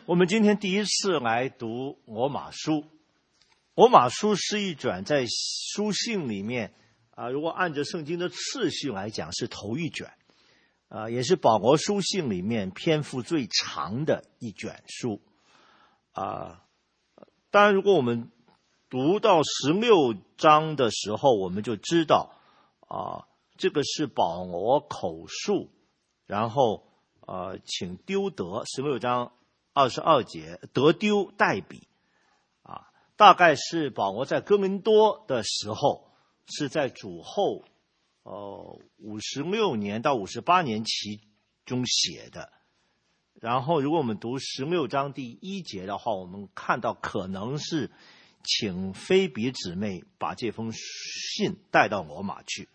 我们今天第一次来读罗马书。罗马书是一卷在书信里面如果按照圣经的次序来讲是头一卷，也是保罗书信里面篇幅最长的一卷书。当然如果我们读到16章的时候，我们就知道这个是保罗口述，然后请丢德16章22节得丢代笔大概是保罗在哥林多的时候，是在主后56年到58年期中写的。然后如果我们读16章第1节的话，我们看到可能是请菲比姊妹把这封信带到罗马去。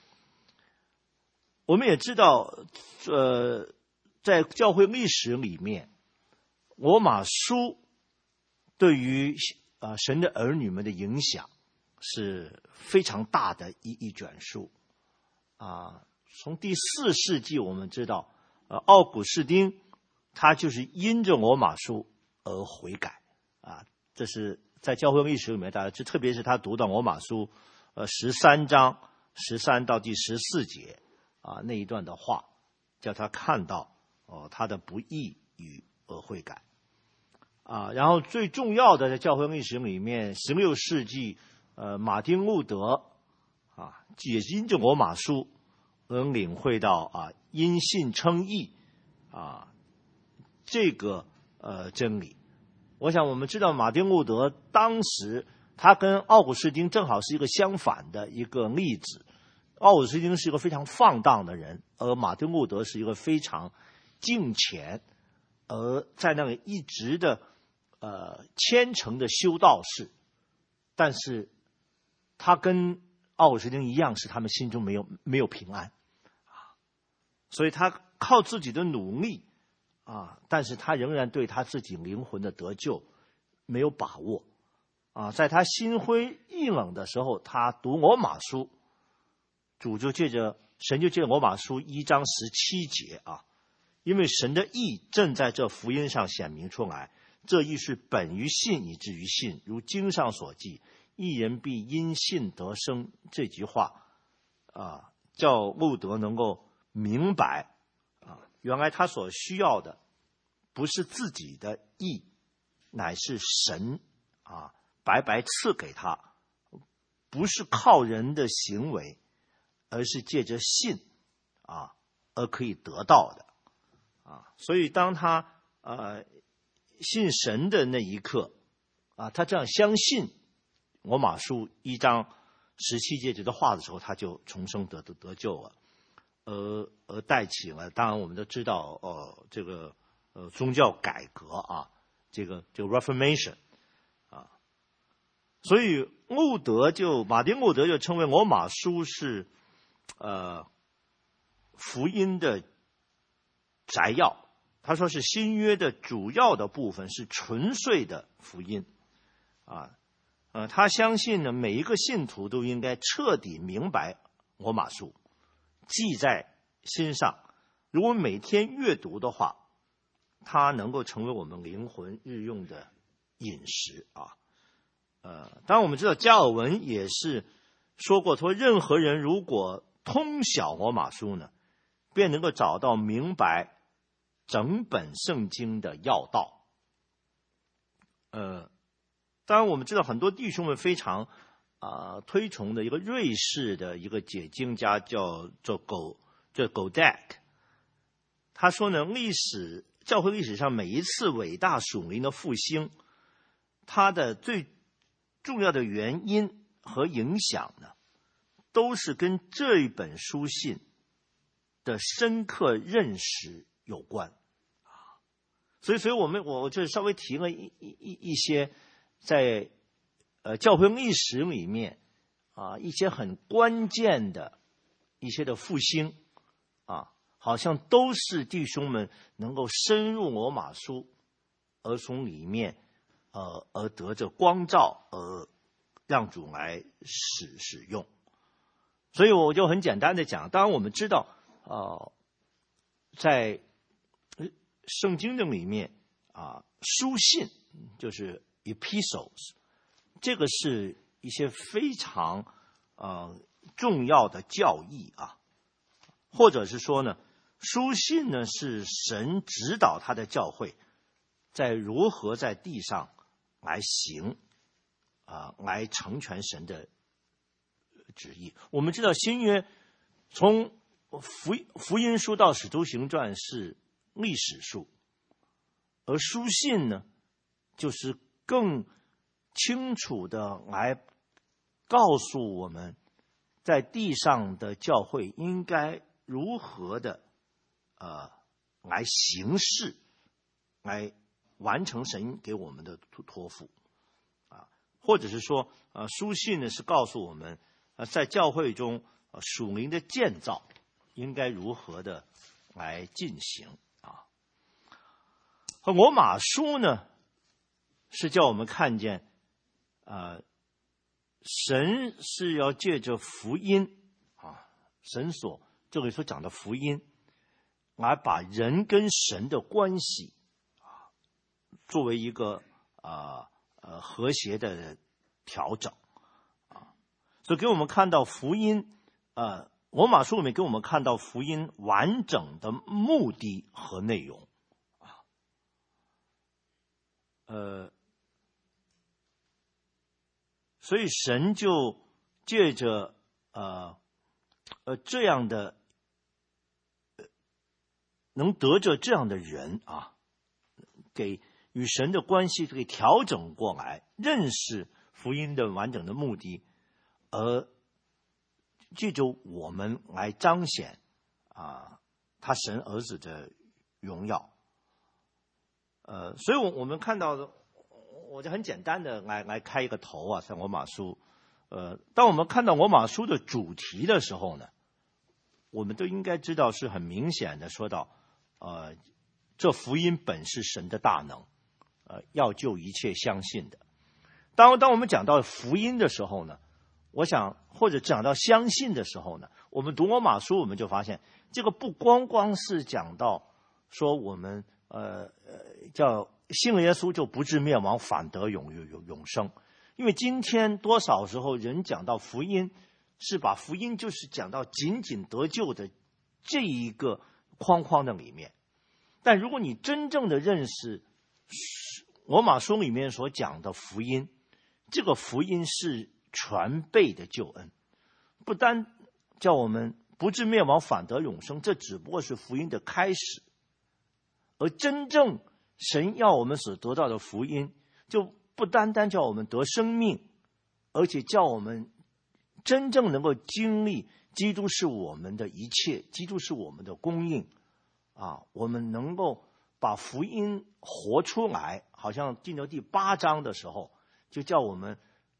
我们也知道在教会历史里面，罗马书对于神的儿女们的影响是非常大的一卷书从第4世纪我们知道奥古斯丁他就是因着罗马书而悔改这是在教会历史里面大家特别是他读到罗马书13章13到第14节那一段的话，叫他看到他的不义与而悔改然后最重要的在教会历史里面16世纪马丁路德也因着罗马书而领会到因信称义这个真理。我想我们知道马丁路德当时他跟奥古斯丁正好是一个相反的一个例子。奥古斯丁是一个非常放荡的人，而马丁路德是一个非常敬虔而在那里一直的虔诚的修道士，但是他跟奥古斯丁一样，是他们心中没有平安所以他靠自己的努力但是他仍然对他自己灵魂的得救没有把握在他心灰意冷的时候，他读罗马书，神就借着罗马书1章17节因为神的义正在这福音上显明出来，这义是本于信以至于信，如经上所记，义人必因信得生。这句话叫路德能够明白原来他所需要的不是自己的义，乃是神白白赐给他，不是靠人的行为，而是借着信而可以得到的所以当他信神的那一刻他这样相信罗马书1章17节这的话的时候，他就重生得救了，而带起了当然我们都知道这个宗教改革这个 Reformation 所以马丁路德就称为罗马书是福音的摘要。他说是新约的主要的部分，是纯粹的福音他相信呢，每一个信徒都应该彻底明白罗马书，记在心上。如果每天阅读的话，它能够成为我们灵魂日用的饮食当然我们知道加尔文也是说过，说任何人如果通晓罗马书呢，便能够找到明白整本圣经的要道。当然我们知道很多弟兄们非常推崇的一个瑞士的一个解经家叫做Godak， 他说呢，教会历史上每一次伟大属灵的复兴，它的最重要的原因和影响呢，都是跟这一本书信的深刻认识有关所以我就稍微提了一些在教会历史里面一些很关键的一些的复兴好像都是弟兄们能够深入罗马书，而从里面而得着光照，而让主来使用。所以我就很简单的讲，当然我们知道在圣经的里面书信就是 epistles， 这个是一些非常重要的教义啊，或者是说呢，书信呢是神指导他的教会在如何在地上来行来成全神的旨意。我们知道新约从福音书到使徒行传是历史书，而书信呢就是更清楚的来告诉我们在地上的教会应该如何的来行事，来完成神给我们的托付或者是说书信呢是告诉我们在教会中属灵的建造应该如何的来进行和罗马书呢是叫我们看见神是要借着福音神这里所讲的福音来把人跟神的关系作为一个和谐的调整所以给我们看到福音罗马书里面给我们看到福音完整的目的和内容所以神就借着这样的能得着这样的人给与神的关系给调整过来，认识福音的完整的目的，而借着我们来彰显他神儿子的荣耀。所以我们看到的，我就很简单的来开一个头像罗马书。当我们看到罗马书的主题的时候呢，我们都应该知道是很明显的说到这福音本是神的大能要救一切相信的。当我们讲到福音的时候呢，我想或者讲到相信的时候呢，我们读罗马书我们就发现这个不光光是讲到说我们叫信耶稣就不至灭亡反得永生。因为今天多少时候人讲到福音是把福音就是讲到仅仅得救的这一个框框的里面，但如果你真正的认识罗马书里面所讲的福音，这个福音是全备的救恩，不单叫我们不至灭亡反得永生，这只不过是福音的开始，而真正神要我们所得到的福音就不单单叫我们得生命，而且叫我们真正能够经历基督是我们的一切，基督是我们的供应我们能够把福音活出来。好像进到第8章的时候就叫我们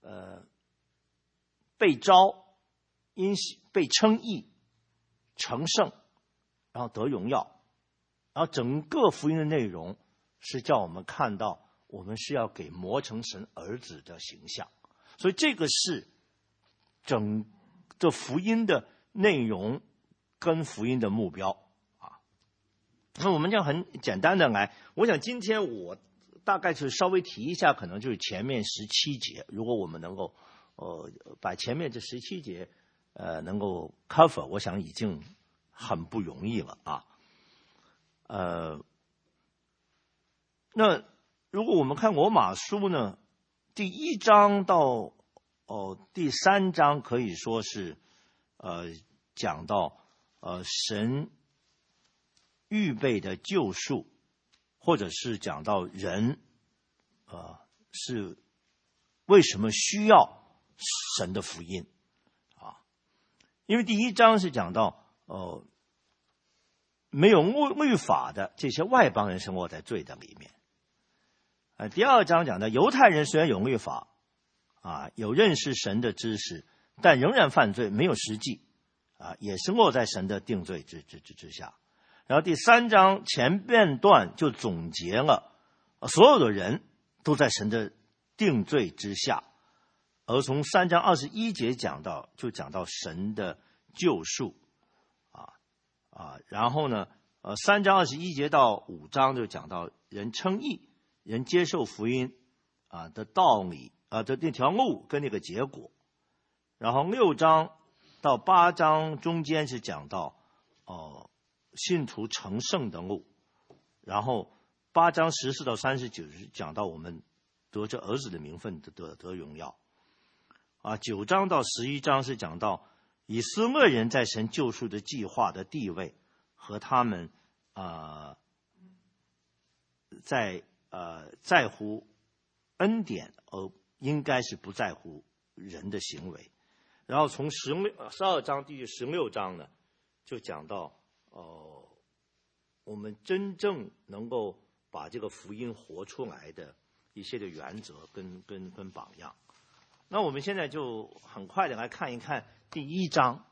被召因被称义成圣，然后得荣耀，然后整个福音的内容是叫我们看到我们是要给磨成神儿子的形象。所以这个是整个福音的内容跟福音的目标那我们这样很简单的来，我想今天我大概是稍微提一下，可能就是前面17节，如果我们能够把前面这17节能够 cover， 我想已经很不容易了那如果我们看罗马书呢，第1章到第3章可以说是讲到神预备的救赎，或者是讲到人是为什么需要神的福音因为第1章是讲到没有律法的这些外邦人生活在罪的里面第2章讲到犹太人虽然有律法有认识神的知识，但仍然犯罪，没有实际也是落在神的定罪之下。然后第3章前半段就总结了所有的人都在神的定罪之下，而从3章21节讲到神的救赎然后呢 3章21节到5章就讲到人称义，人接受福音的道理的那条路跟那个结果。然后6章到8章中间是讲到信徒成圣的路。然后8章14到39是讲到我们得着儿子的名分得荣耀。9章到11章是讲到以色列人在神救赎的计划的地位和他们在乎恩典，而应该是不在乎人的行为。然后从12章第16章呢，就讲到我们真正能够把这个福音活出来的一些的原则跟榜样。那我们现在就很快的来看一看第1章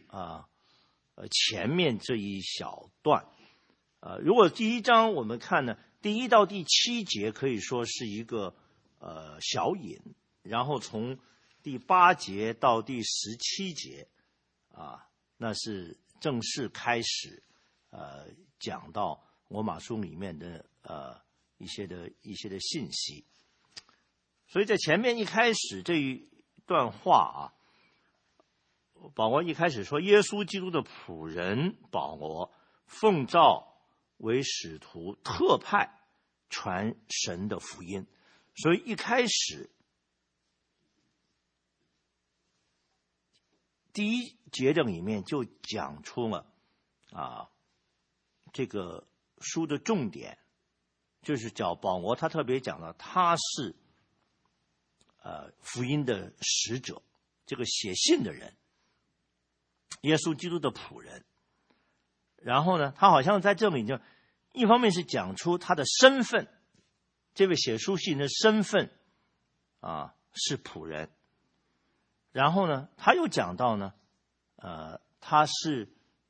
前面这一小段。如果第1章我们看呢，第1到第7节可以说是一个小引，然后从第8节到第17节那是正式开始讲到罗马书里面的一些的信息。所以在前面一开始这一段话保罗一开始说，耶稣基督的仆人保罗奉召为使徒，特派传神的福音。所以一开始第1节的里面就讲出了这个书的重点，就是讲保罗他特别讲了他是福音的使者，这个写信的人，耶稣基督的仆人。然后呢，他好像在这里就一方面是讲出他的身份，这位写书信的身份是仆人。然后呢，他又讲到呢他是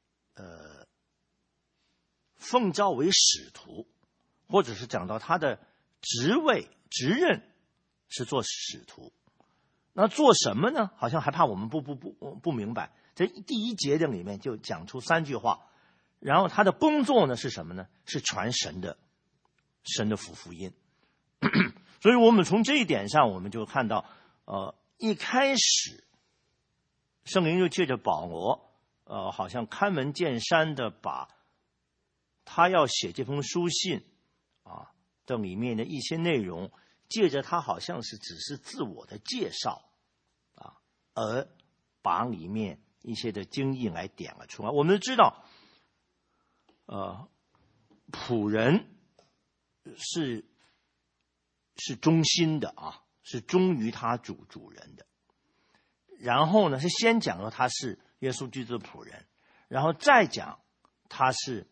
奉召为使徒，或者是讲到他的职任是做使徒。那做什么呢？好像还怕我们不明白。在第1节的里面就讲出3句话，然后他的工作呢是什么呢？是传神的福音。所以我们从这一点上，我们就看到一开始圣灵就借着保罗好像开门见山的把他要写这封书信的里面的一些内容，借着他好像是只是自我的介绍而把里面一些的经义来点了出来。我们知道仆人是忠心的是忠于他主人的。然后呢，是先讲了他是耶稣基督的仆人，然后再讲他是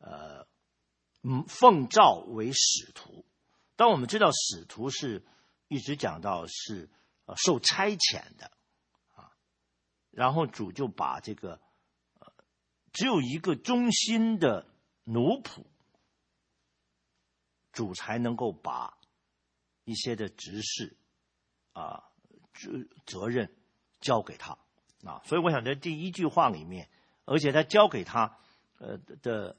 奉召为使徒。但我们知道使徒是一直讲到是受差遣的然后主就把这个只有一个忠心的奴仆，主才能够把一些的职事责任交给他所以我想在第1句话里面，而且他交给他的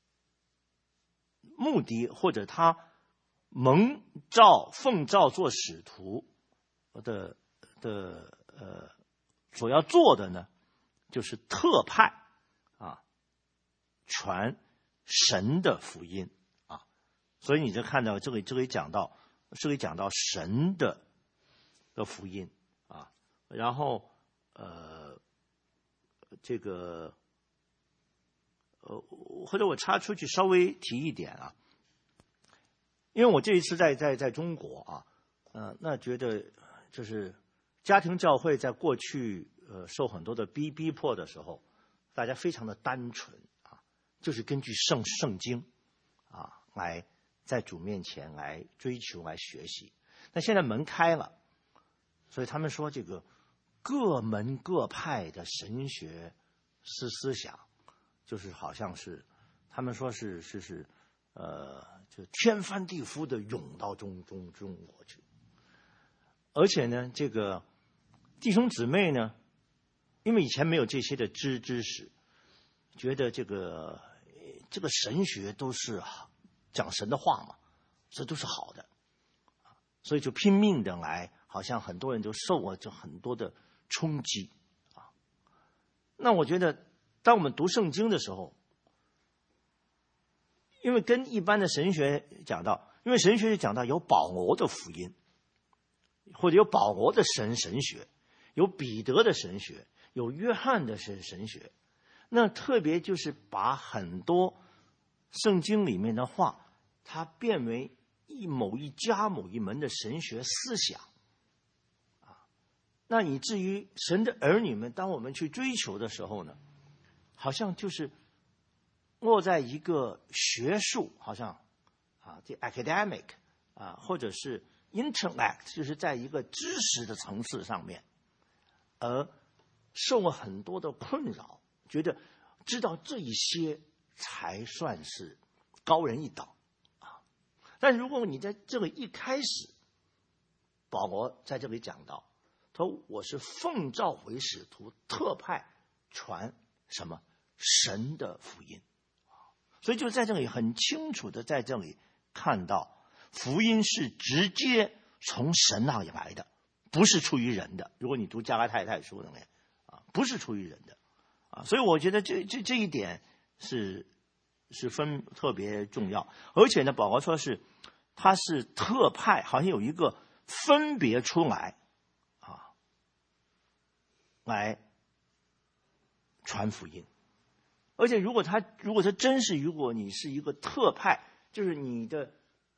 目的，或者他奉召做使徒的所要做的呢，就是特派传神的福音所以你就看到这里讲到神的福音然后这个或者我插出去稍微提一点因为我这一次在中国那觉得就是家庭教会在过去受很多的逼迫的时候，大家非常的单纯就是根据圣经来在主面前来追求来学习。那现在门开了，所以他们说这个各门各派的神学思想，就是好像是他们说是就天翻地覆的涌到中国去。而且呢，这个弟兄姊妹呢，因为以前没有这些的知识，觉得这个这个神学都是讲神的话嘛，这都是好的，所以就拼命的来，好像很多人就受了这很多的冲击啊。那我觉得，当我们读圣经的时候，因为跟一般的神学讲到，因为神学讲到有保罗的福音，或者有保罗的神学，有彼得的神学，有约翰的神学。那特别就是把很多圣经里面的话，它变为某一家某一门的神学思想啊。那以至于神的儿女们，当我们去追求的时候呢，好像就是落在一个学术，好像这 academic 或者是 intellect， 就是在一个知识的层次上面，而受了很多的困扰，觉得知道这一些才算是高人一等啊。但如果你在这个一开始，保罗在这里讲到，他说我是奉召为使徒，特派传什么神的福音。所以就在这里很清楚的在这里看到，福音是直接从神那里来的，不是出于人的。如果你读加拉太书里面不是出于人的所以我觉得这一点是特别重要。而且呢，保罗说他是特派，好像有一个分别出来来传福音。而且如果你是一个特派，就是你的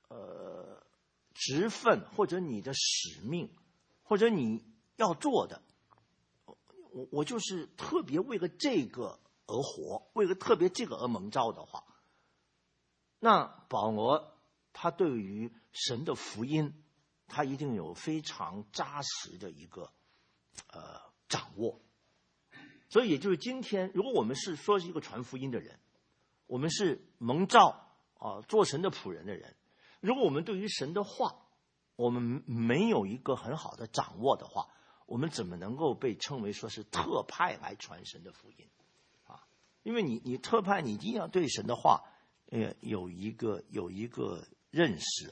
职分或者你的使命或者你要做的，我就是特别为了这个而活，为了特别这个而蒙召的话，那保罗他对于神的福音，他一定有非常扎实的一个掌握。所以也就是今天，如果我们是一个传福音的人，我们是蒙召做神的仆人的人，如果我们对于神的话我们没有一个很好的掌握的话，我们怎么能够被称为说是特派来传神的福音因为你特派，你一定要对神的话有一个认识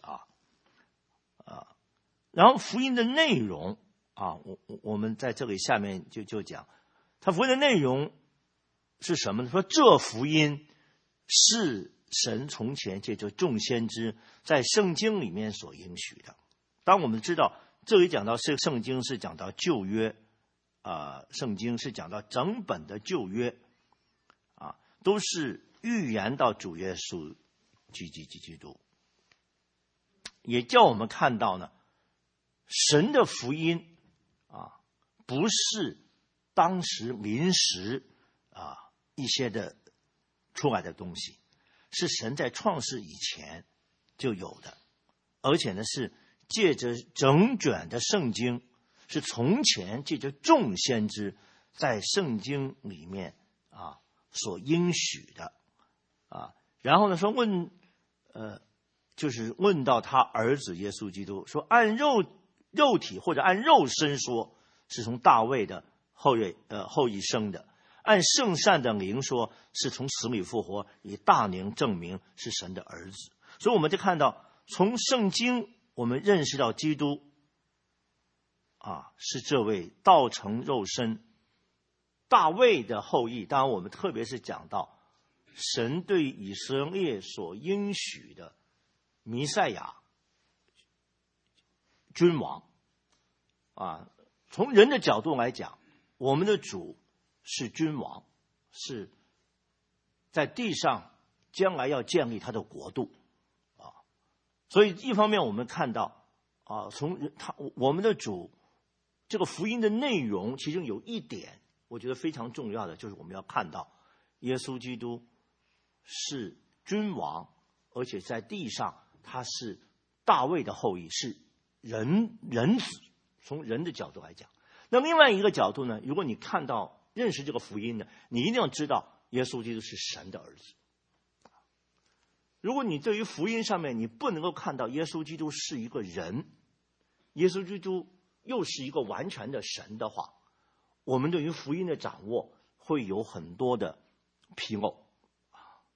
然后福音的内容我们在这里下面就讲，他福音的内容是什么呢？说这福音是神从前借着众先知在圣经里面所应许的。当我们知道这里讲到圣经是讲到旧约圣经是讲到整本的旧约都是预言到主耶稣基督，也叫我们看到呢，神的福音不是当时临时一些的出来的东西，是神在创世以前就有的，而且呢是借着整卷的圣经，是从前借着众先知在圣经里面所应许的然后呢说就是问到他儿子耶稣基督，说按肉体或者按肉身说是从大卫的后裔生的，按圣善的灵说是从死里复活，以大能证明是神的儿子。所以我们就看到从圣经我们认识到基督是这位道成肉身大卫的后裔。当然我们特别是讲到神对以色列所应许的弥赛亚君王从人的角度来讲，我们的主是君王，是在地上将来要建立他的国度所以一方面我们看到我们的主这个福音的内容，其中有一点我觉得非常重要的，就是我们要看到耶稣基督是君王，而且在地上他是大卫的后裔，是人子，从人的角度来讲。那另外一个角度呢，如果你认识这个福音呢，你一定要知道耶稣基督是神的儿子。如果你对于福音上面你不能够看到耶稣基督是一个人，耶稣基督又是一个完全的神的话，我们对于福音的掌握会有很多的纰漏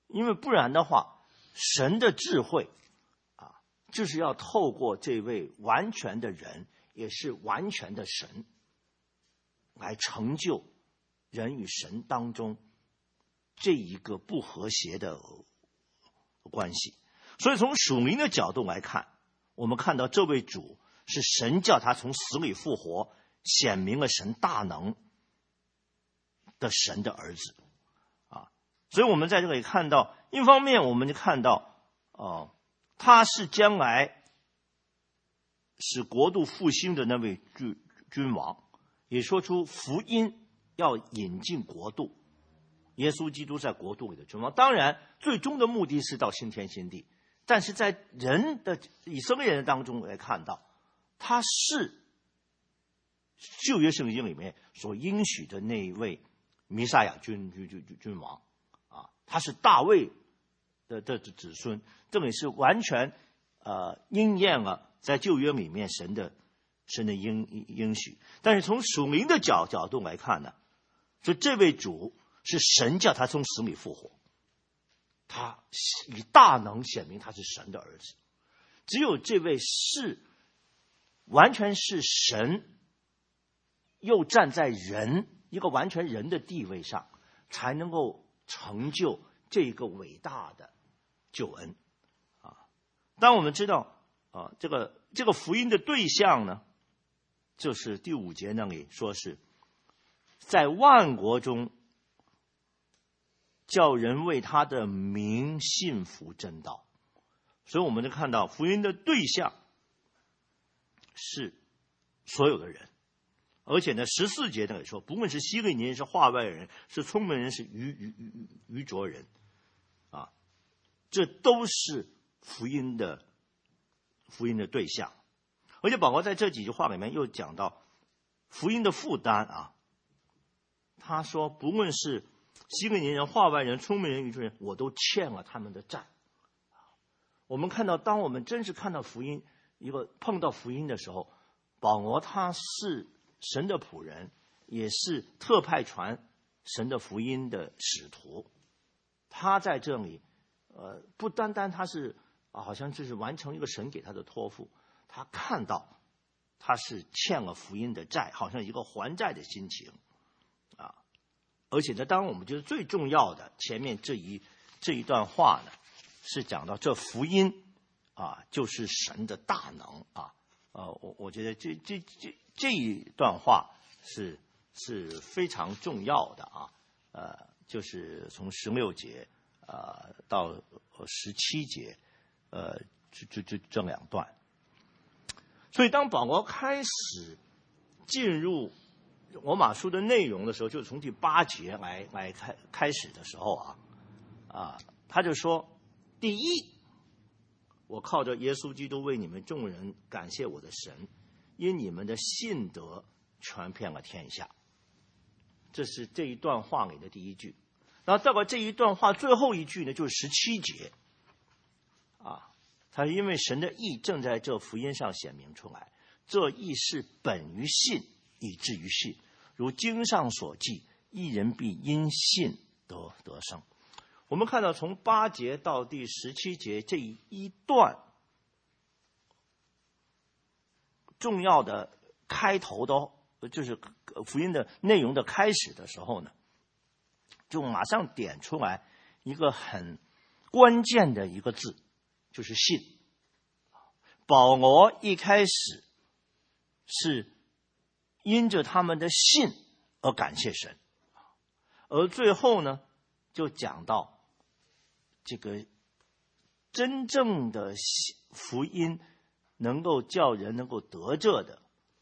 因为不然的话，神的智慧啊，就是要透过这位完全的人，也是完全的神，来成就人与神当中这一个不和谐的关系。所以从属灵的角度来看，我们看到这位主是神叫他从死里复活，显明了神大能的神的儿子啊。所以我们在这里看到，一方面我们就看到他是将来使国度复兴的那位君王，也说出福音要引进国度，耶稣基督在国度里的君王。当然最终的目的是到新天新地，但是在人的以色列人当中来看到，他是旧约圣经里面所应许的那一位弥赛亚君王啊，他是大卫的子孙，这里是完全应验了在旧约里面神的应许。但是从属灵的角度来看呢，就这位主是神叫他从死里复活，他以大能显明他是神的儿子。只有这位是完全是神，又站在人一个完全人的地位上，才能够成就这个伟大的救恩啊。当我们知道这个福音的对象呢，就是第5节那里说是在万国中叫人为他的名信服真道。所以我们就看到福音的对象是所有的人，而且呢14节那里说，不论是希利尼人，是化外人，是聪明人，是愚拙人啊，这都是福音的对象。而且保罗在这几句话里面又讲到福音的负担啊，他说不论是希利尼人、化外人、聪明人、愚拙人，我都欠了他们的债。我们看到，当我们真是看到福音，碰到福音的时候，保罗他是神的仆人，也是特派传神的福音的使徒。他在这里不单单他是好像就是完成一个神给他的托付，他看到他是欠了福音的债，好像一个还债的心情啊。而且呢，当然我们觉得最重要的前面这一段话呢，是讲到这福音啊，就是神的大能啊。我觉得这一段话是非常重要的啊。就是从16节到17节这两段。所以当保罗开始进入罗马书的内容的时候，就从第8节来开始的时候他就说，第一，我靠着耶稣基督为你们众人感谢我的神，因你们的信德传遍了天下。这是这一段话里的第一句。然后到了这一段话最后一句呢，就是17节他因为神的义正在这福音上显明出来，这义是本于信以至于信，如经上所记，义人必因信得生。我们看到从8节到第17节这一段重要的开头的，就是福音的内容的开始的时候呢，就马上点出来一个很关键的一个字，就是信。保罗一开始是因着他们的信而感谢神，而最后呢就讲到这个真正的福音能够叫人能够得着的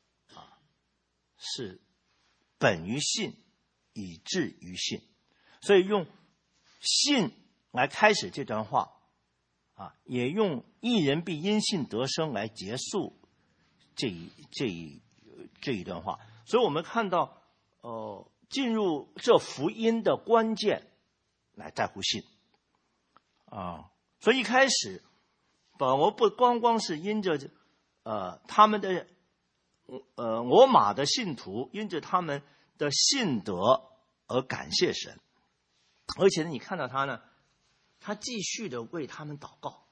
是本于信以至于信。所以用信来开始这段话也用义人必因信得生来结束这一段话。所以我们看到进入这福音的关键来在乎信所以一开始保罗不光是因着他们的罗马的信徒因着他们的信德而感谢神，而且你看到他他继续的为他们祷告，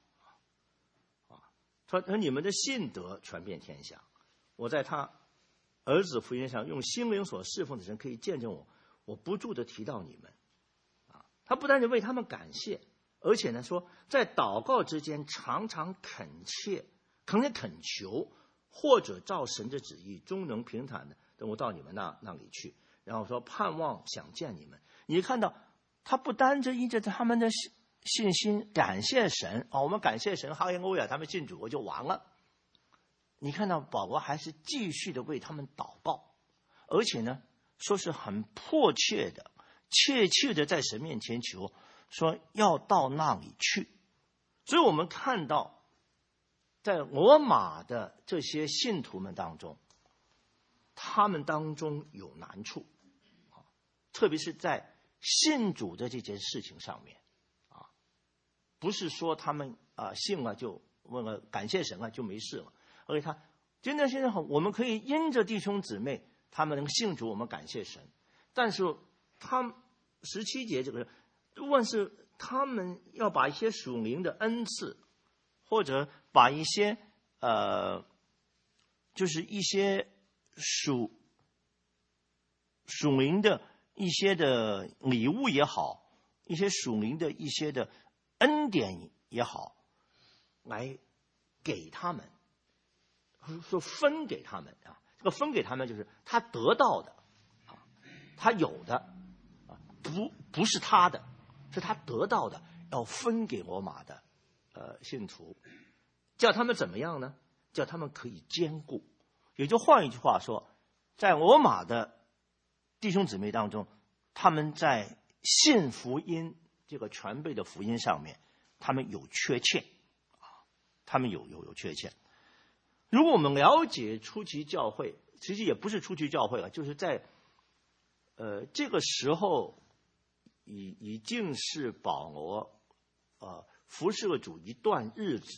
说你们的信德传遍天下。我在他儿子福音上用心灵所侍奉的神可以见证我不住的提到你们。他不但是为他们感谢，而且呢说在祷告之间常常恳求，或者照神的旨意终能平坦的等我到你们那里去，然后说盼望想见你们。你看到他不单着依着他们的信心感谢神我们感谢神，哈利路亚，他们信主就完了。你看到保罗还是继续的为他们祷告，而且呢说是很迫切的切切的在神面前求，说要到那里去。所以我们看到在罗马的这些信徒们当中，他们当中有难处，特别是在信主的这件事情上面不是说他们信了就问了感谢神了就没事了，而且他真的现在我们可以因着弟兄姊妹他们能信主，我们感谢神。但是他17节这个问是他们要把一些属灵的恩赐，或者把一些就是一些属灵的一些的礼物也好，一些属灵的一些的恩典也好，来给他们，说分给他们这个分给他们就是他得到的他有的不是他的，是他得到的，要分给罗马的信徒，叫他们怎么样呢？叫他们可以兼顾。也就换一句话说，在罗马的弟兄姊妹当中，他们在信福音这个全备的福音上面，他们有缺欠他们有缺欠。如果我们了解初期教会，其实也不是初期教会了，就是在这个时候已经是保罗服侍了主一段日子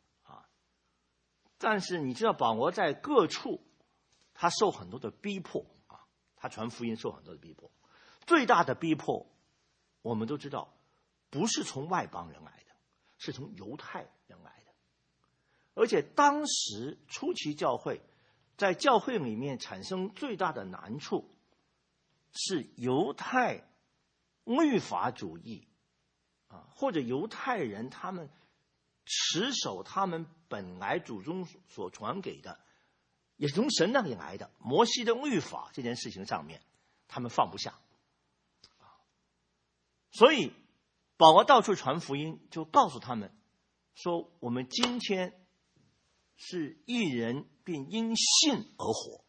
但是你知道保罗在各处他受很多的逼迫他传福音受很多的逼迫。最大的逼迫我们都知道不是从外邦人来的，是从犹太人来的。而且当时初期教会在教会里面产生最大的难处是犹太律法主义或者犹太人他们持守他们本来祖宗所传给的，也是从神那里来的摩西的律法，这件事情上面他们放不下。所以保罗到处传福音，就告诉他们说，我们今天是一人便因信而活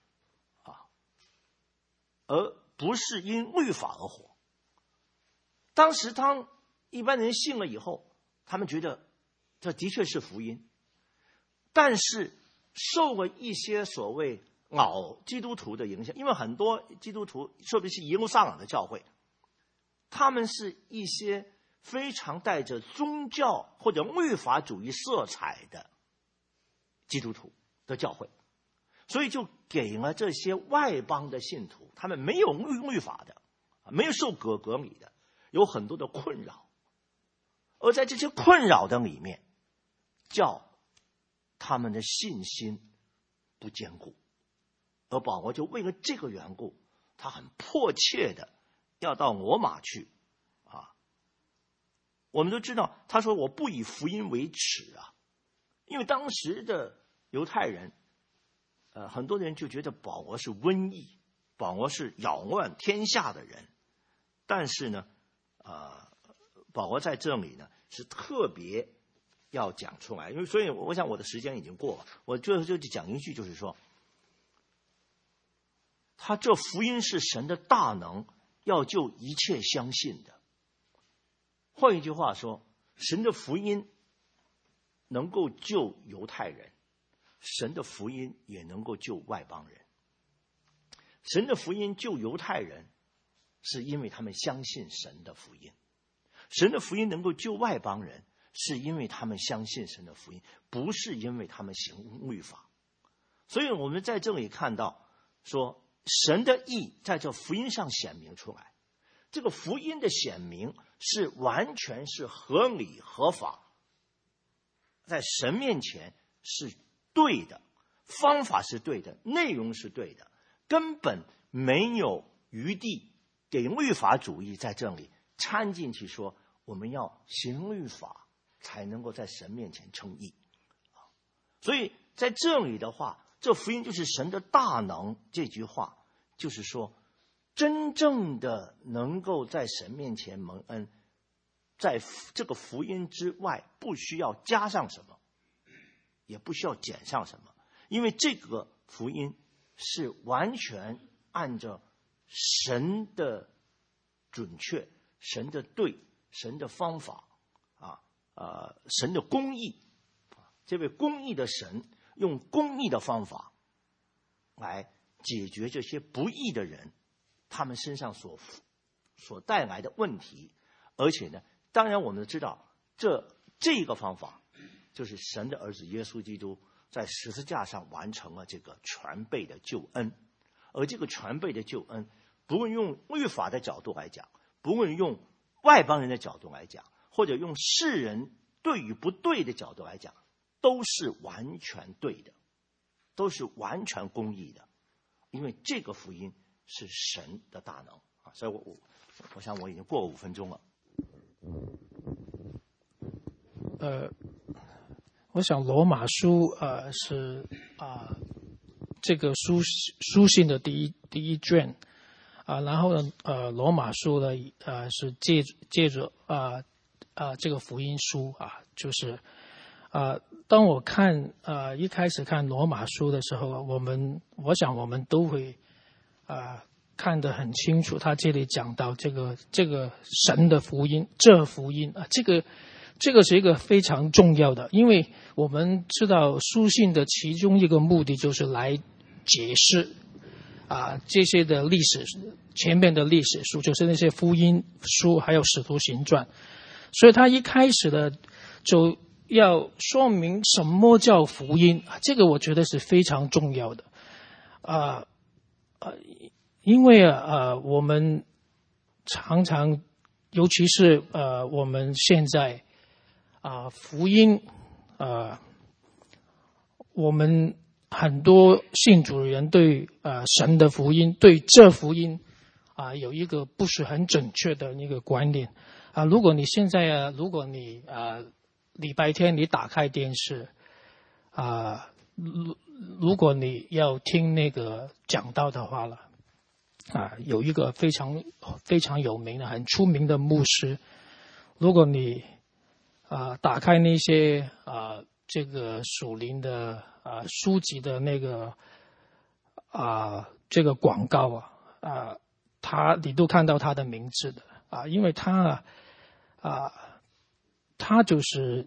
而不是因律法而活。当时当一般人信了以后，他们觉得这的确是福音，但是受了一些所谓老基督徒的影响，因为很多基督徒，特别是耶路撒冷的教会，他们是一些非常带着宗教或者律法主义色彩的基督徒的教会，所以就给了这些外邦的信徒，他们没有律法的，没有受隔离的，有很多的困扰。而在这些困扰的里面，叫他们的信心不坚固。而保罗就为了这个缘故，他很迫切的要到罗马去我们都知道他说我不以福音为耻因为当时的犹太人很多人就觉得保罗是瘟疫，保罗是扰乱天下的人。但是呢保罗在这里呢是特别要讲出来，因为所以我想我的时间已经过了，我最后就讲一句，就是说他这福音是神的大能，要救一切相信的。换一句话说，神的福音能够救犹太人，神的福音也能够救外邦人。神的福音救犹太人是因为他们相信神的福音，神的福音能够救外邦人是因为他们相信神的福音，不是因为他们行律法。所以我们在这里看到说神的义在这福音上显明出来，这个福音的显明是完全是合理合法，在神面前是对的，方法是对的，内容是对的，根本没有余地给律法主义在这里掺进去说我们要行律法才能够在神面前称义。所以在这里的话，这福音就是神的大能，这句话就是说真正的能够在神面前蒙恩，在这个福音之外不需要加上什么，也不需要减上什么，因为这个福音是完全按照神的准确、神的对、神的方法神的公义，这位公义的神用公义的方法来解决这些不义的人他们身上所带来的问题。而且呢，当然我们知道这个方法就是神的儿子耶稣基督在十字架上完成了这个全备的救恩。而这个全备的救恩，不论用律法的角度来讲，不论用外邦人的角度来讲，或者用世人对与不对的角度来讲，都是完全对的，都是完全公义的，因为这个福音是神的大能啊！所以我想我已经过了5分钟了。 我想罗马书是这个书信的第一卷然后呢罗马书呢是借着这个福音书就是当我看一开始看罗马书的时候，我想我们都会看得很清楚，他这里讲到这个神的福音，这福音这个是一个非常重要的，因为我们知道书信的其中一个目的就是来解释这些的历史，前面的历史书就是那些福音书还有使徒行传，所以他一开始的就要说明什么叫福音，这个我觉得是非常重要的因为我们常常尤其是我们现在福音我们很多信主的人对神的福音，对这福音有一个不是很准确的一个观念如果你现在如果你礼拜天你打开电视如果你要听那个讲道的话了有一个非常非常有名的很出名的牧师，如果你打开那些这个属灵的书籍的那个这个广告你都看到他的名字的因为他就是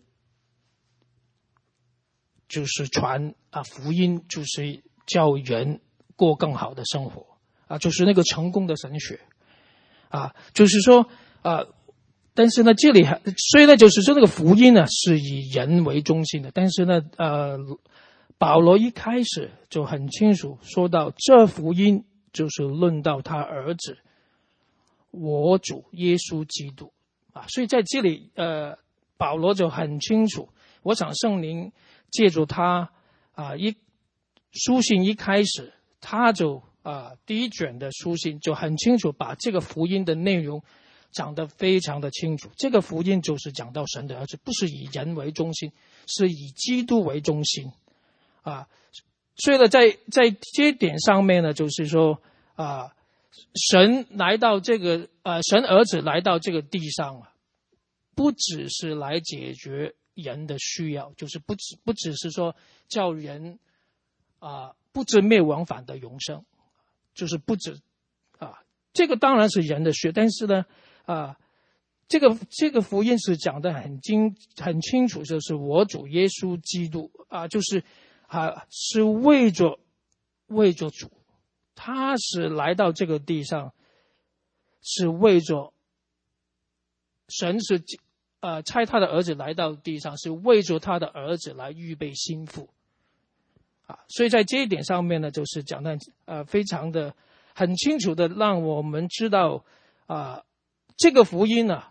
传福音，就是叫人过更好的生活就是那个成功的神学就是说但是呢这里虽然就是说那个福音呢是以人为中心的，但是呢保罗一开始就很清楚说到这福音就是论到他儿子我主耶稣基督所以在这里保罗就很清楚，我想圣灵借助他书信一开始他就第一卷的书信就很清楚把这个福音的内容讲得非常的清楚，这个福音就是讲到神的儿子，不是以人为中心，是以基督为中心所以呢在这点上面呢就是说神来到这个神儿子来到这个地上不只是来解决人的需要，就是不只是说叫人不知灭亡反得永生，就是不止这个当然是人的需要，但是呢这个福音是讲得很清楚，就是我主耶稣基督就是是为着主，他是来到这个地上是为着神是差他的儿子来到地上是为着他的儿子来预备心腹所以在这一点上面呢就是讲得非常的很清楚的让我们知道这个福音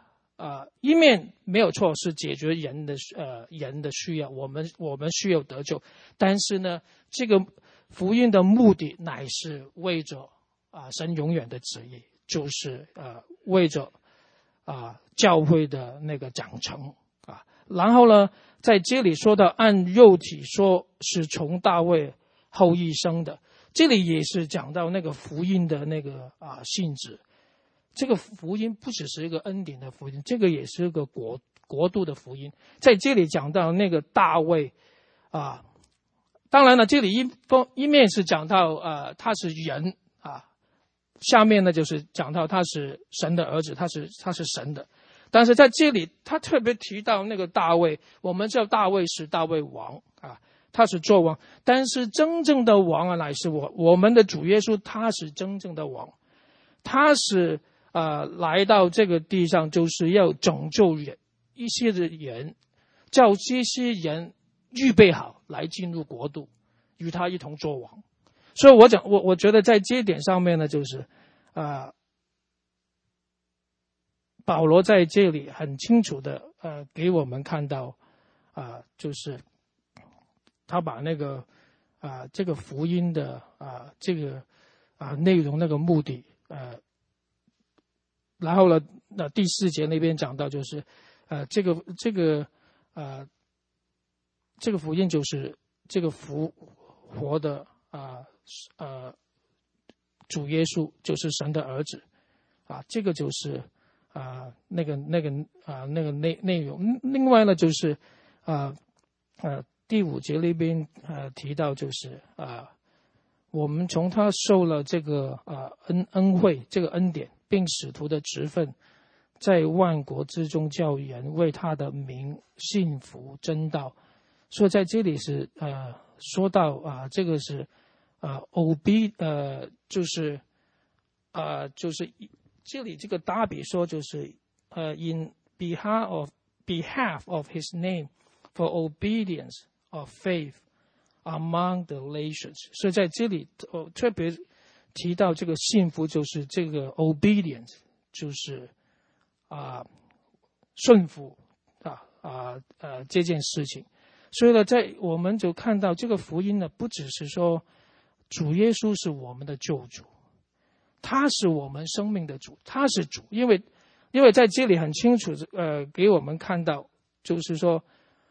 一面没有错是解决人的需要，我们需要得救，但是呢，这个福音的目的乃是为着神永远的旨意，就是为着教会的那个长成然后呢，在这里说到按肉体说是从大卫后裔生的，这里也是讲到那个福音的那个性质。这个福音不只是一个恩典的福音，这个也是一个国度的福音。在这里讲到那个大卫当然了，这里一面是讲到他是人下面呢就是讲到他是神的儿子，他是神的。但是在这里他特别提到那个大卫，我们知道大卫是大卫王他是做王，但是真正的王乃是我们的主耶稣，他是真正的王，他是来到这个地上就是要拯救一些的人，叫这些人预备好来进入国度，与他一同作王。所以我觉得在这一点上面呢，就是保罗在这里很清楚的给我们看到就是他把那个这个福音的这个内容那个目的然后呢第4节那边讲到就是这个福音就是这个复活的主耶稣就是神的儿子这个就是那个内容。另外呢就是第5节那边提到就是我们从他受了这个恩惠，这个恩典，并使徒的职分，在万国之中叫人为他的名信服真道。所以在这里是说到这个是就是这里这个大比说就是in behalf of his name for obedience of faith among the nations。 所以在这里特别提到这个信服，就是这个 obedience 就是顺服这件事情。所以呢，我们就看到这个福音呢，不只是说主耶稣是我们的救主，他是我们生命的主，他是主。因为在这里很清楚给我们看到，就是说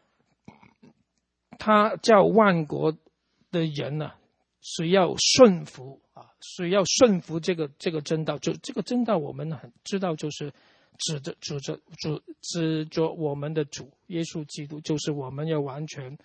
他叫万国的人呢是要顺服是要顺服这个真道。就这个真道我们很知道，就是指着我们的主耶稣基督，就是我们要完全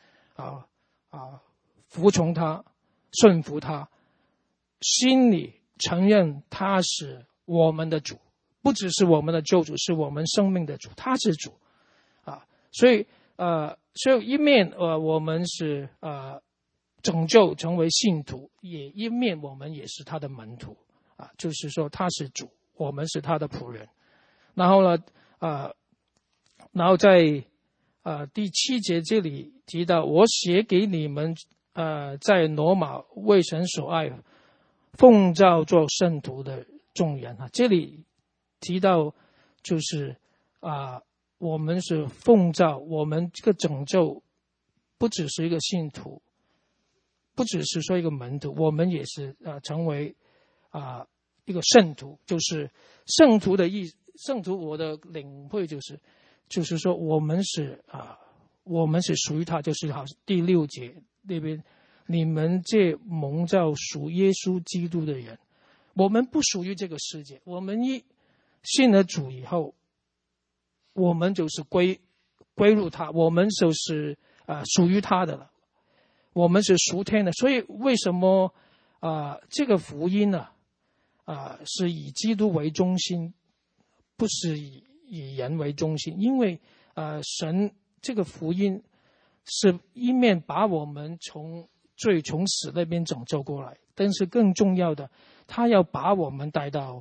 服从他，顺服他，心里承认他是我们的主，不只是我们的救主，是我们生命的主，他是主所以一面我们是拯救成为信徒，也一面我们也是他的门徒就是说他是主，我们是他的仆人。然后呢然后在第7节这里提到，我写给你们在罗马为神所爱，奉召做圣徒的众人这里提到就是我们是奉召，我们这个拯救不只是一个信徒，不只是说一个门徒，我们也是成为一个圣徒。就是圣徒的意思，圣徒我的领会就是说我们是属于他，就是好第6节那边，你们这蒙召属耶稣基督的人，我们不属于这个世界，我们一信了主以后，我们就是归入他，我们就是属于他的了，我们是属天的。所以为什么这个福音呢是以基督为中心，不是以人为中心？因为神这个福音是一面把我们从死那边拯救过来，但是更重要的，他要把我们带到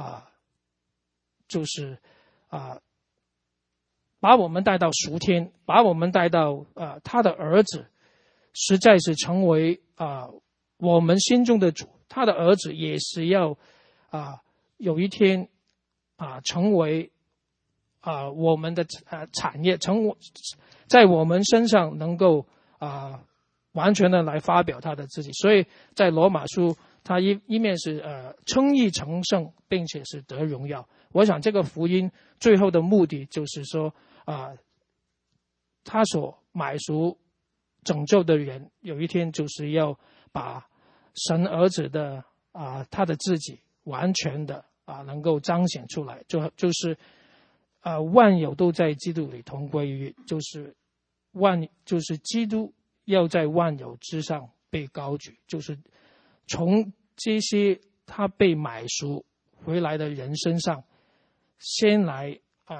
就是把我们带到属天，把我们带到他的儿子，实在是成为我们心中的主。他的儿子也是要有一天成为我们的产业在我们身上能够完全的来发表他的自己。所以在罗马书，他一面是称义成圣，并且是得荣耀。我想这个福音最后的目的就是说他所买赎拯救的人，有一天就是要把神儿子的他的自己完全的能够彰显出来，就是万有都在基督里同归于，就是基督要在万有之上被高举，就是从这些他被买赎回来的人身上，先来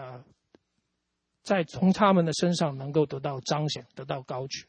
再从他们的身上能够得到彰显，得到高举。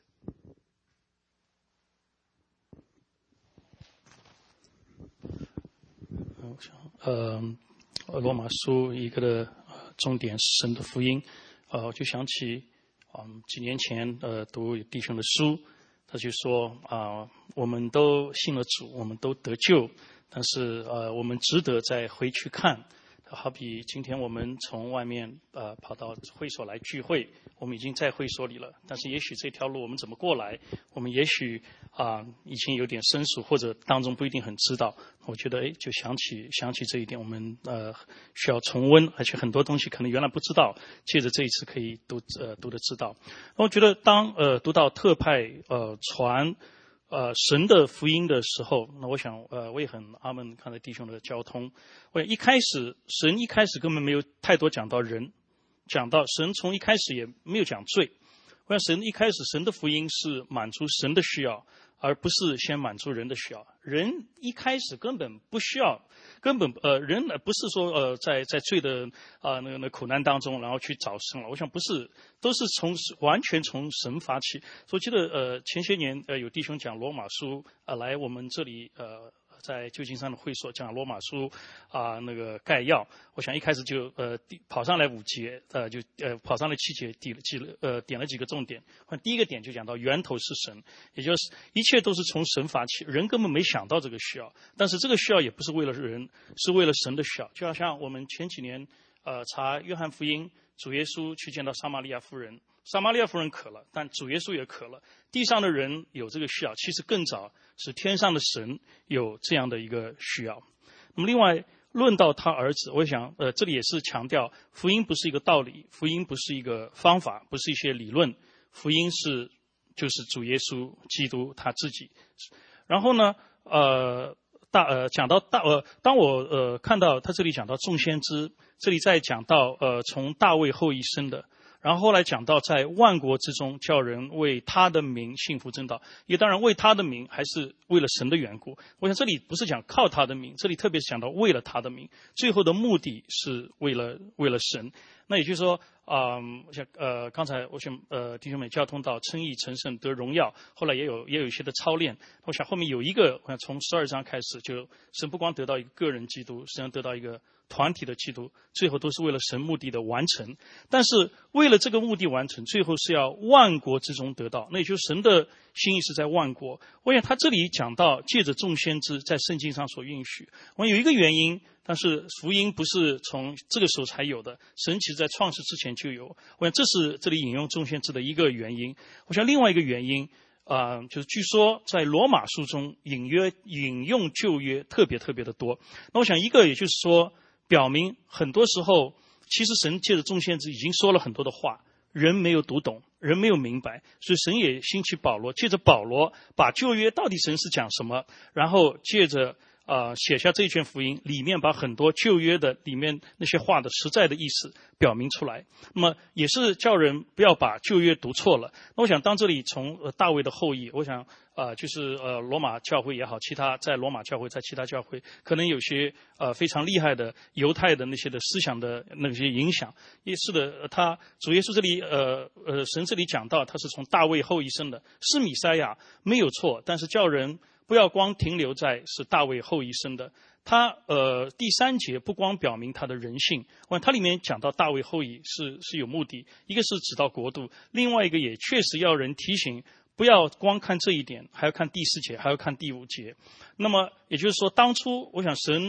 罗马书一个的重点是神的福音，我就想起几年前读弟兄的书，他就说我们都信了主，我们都得救，但是我们值得再回去看。好比今天我们从外面跑到会所来聚会，我们已经在会所里了，但是也许这条路我们怎么过来，我们也许已经有点生疏，或者当中不一定很知道。我觉得就想起这一点，我们需要重温，而且很多东西可能原来不知道，借着这一次可以读得知道。我觉得当读到特派传神的福音的时候，那我想我也很阿们刚才弟兄的交通。神一开始根本没有太多讲到人，讲到神从一开始也没有讲罪。我想神的福音是满足神的需要，而不是先满足人的需要。人一开始根本不需要，人不是说在罪的那苦难当中，然后去找神了。我想不是，都是完全从神发起。所以我记得前些年有弟兄讲罗马书来我们这里在旧金山的会所讲罗马书那个概要，我想一开始就跑上来5节，就跑上来7节，点了几个重点。第一个点就讲到源头是神，也就是一切都是从神发起，人根本没想到这个需要，但是这个需要也不是为了人，是为了神的需要。就好像我们前几年查约翰福音，主耶稣去见到撒玛利亚妇人，撒玛利亚妇人渴了，但主耶稣也渴了。地上的人有这个需要，其实更早是天上的神有这样的一个需要。那么另外论到他儿子，我想这里也是强调福音不是一个道理，福音不是一个方法，不是一些理论，福音就是主耶稣基督他自己。然后呢讲到当我看到他这里讲到众先知，这里再讲到从大卫后裔生的，然后后来讲到在万国之中叫人为他的名信服真道，也当然为他的名还是为了神的缘故。我想这里不是讲靠他的名，这里特别是讲到为了他的名，最后的目的是为了神。那也就是说像刚才我想弟兄们交通到称义成圣得荣耀，后来也有一些的操练。我想后面有一个，我想从12章开始，就神不光得到一个个人基督，实际上得到一个团体的基督，最后都是为了神目的的完成。但是为了这个目的完成，最后是要万国之中得到，那也就是神的心意是在万国。我想他这里讲到借着众先知在圣经上所允许，我有一个原因，但是福音不是从这个时候才有的，神其实在创世之前就有。我想这是这里引用众先知的一个原因。我想另外一个原因就是据说在罗马书中引用旧约特别的多。那我想一个也就是说表明很多时候其实神借着众先知已经说了很多的话，人没有读懂，人没有明白，所以神也兴起保罗，借着保罗把旧约到底神是讲什么，然后借着写下这一卷福音，里面把很多旧约的里面那些话的实在的意思表明出来。那么也是叫人不要把旧约读错了。那我想当这里从大卫的后裔，我想就是罗马教会也好，在罗马教会在其他教会可能有些非常厉害的犹太的那些的思想的那些影响。也是的，他主耶稣这里神这里讲到他是从大卫后裔生的，是弥赛亚没有错，但是叫人不要光停留在是大卫后裔生的。他第3节不光表明他的人性，他里面讲到大卫后裔是有目的，一个是指到国度，另外一个也确实要人提醒不要光看这一点，还要看第4节，还要看第5节。那么也就是说当初我想神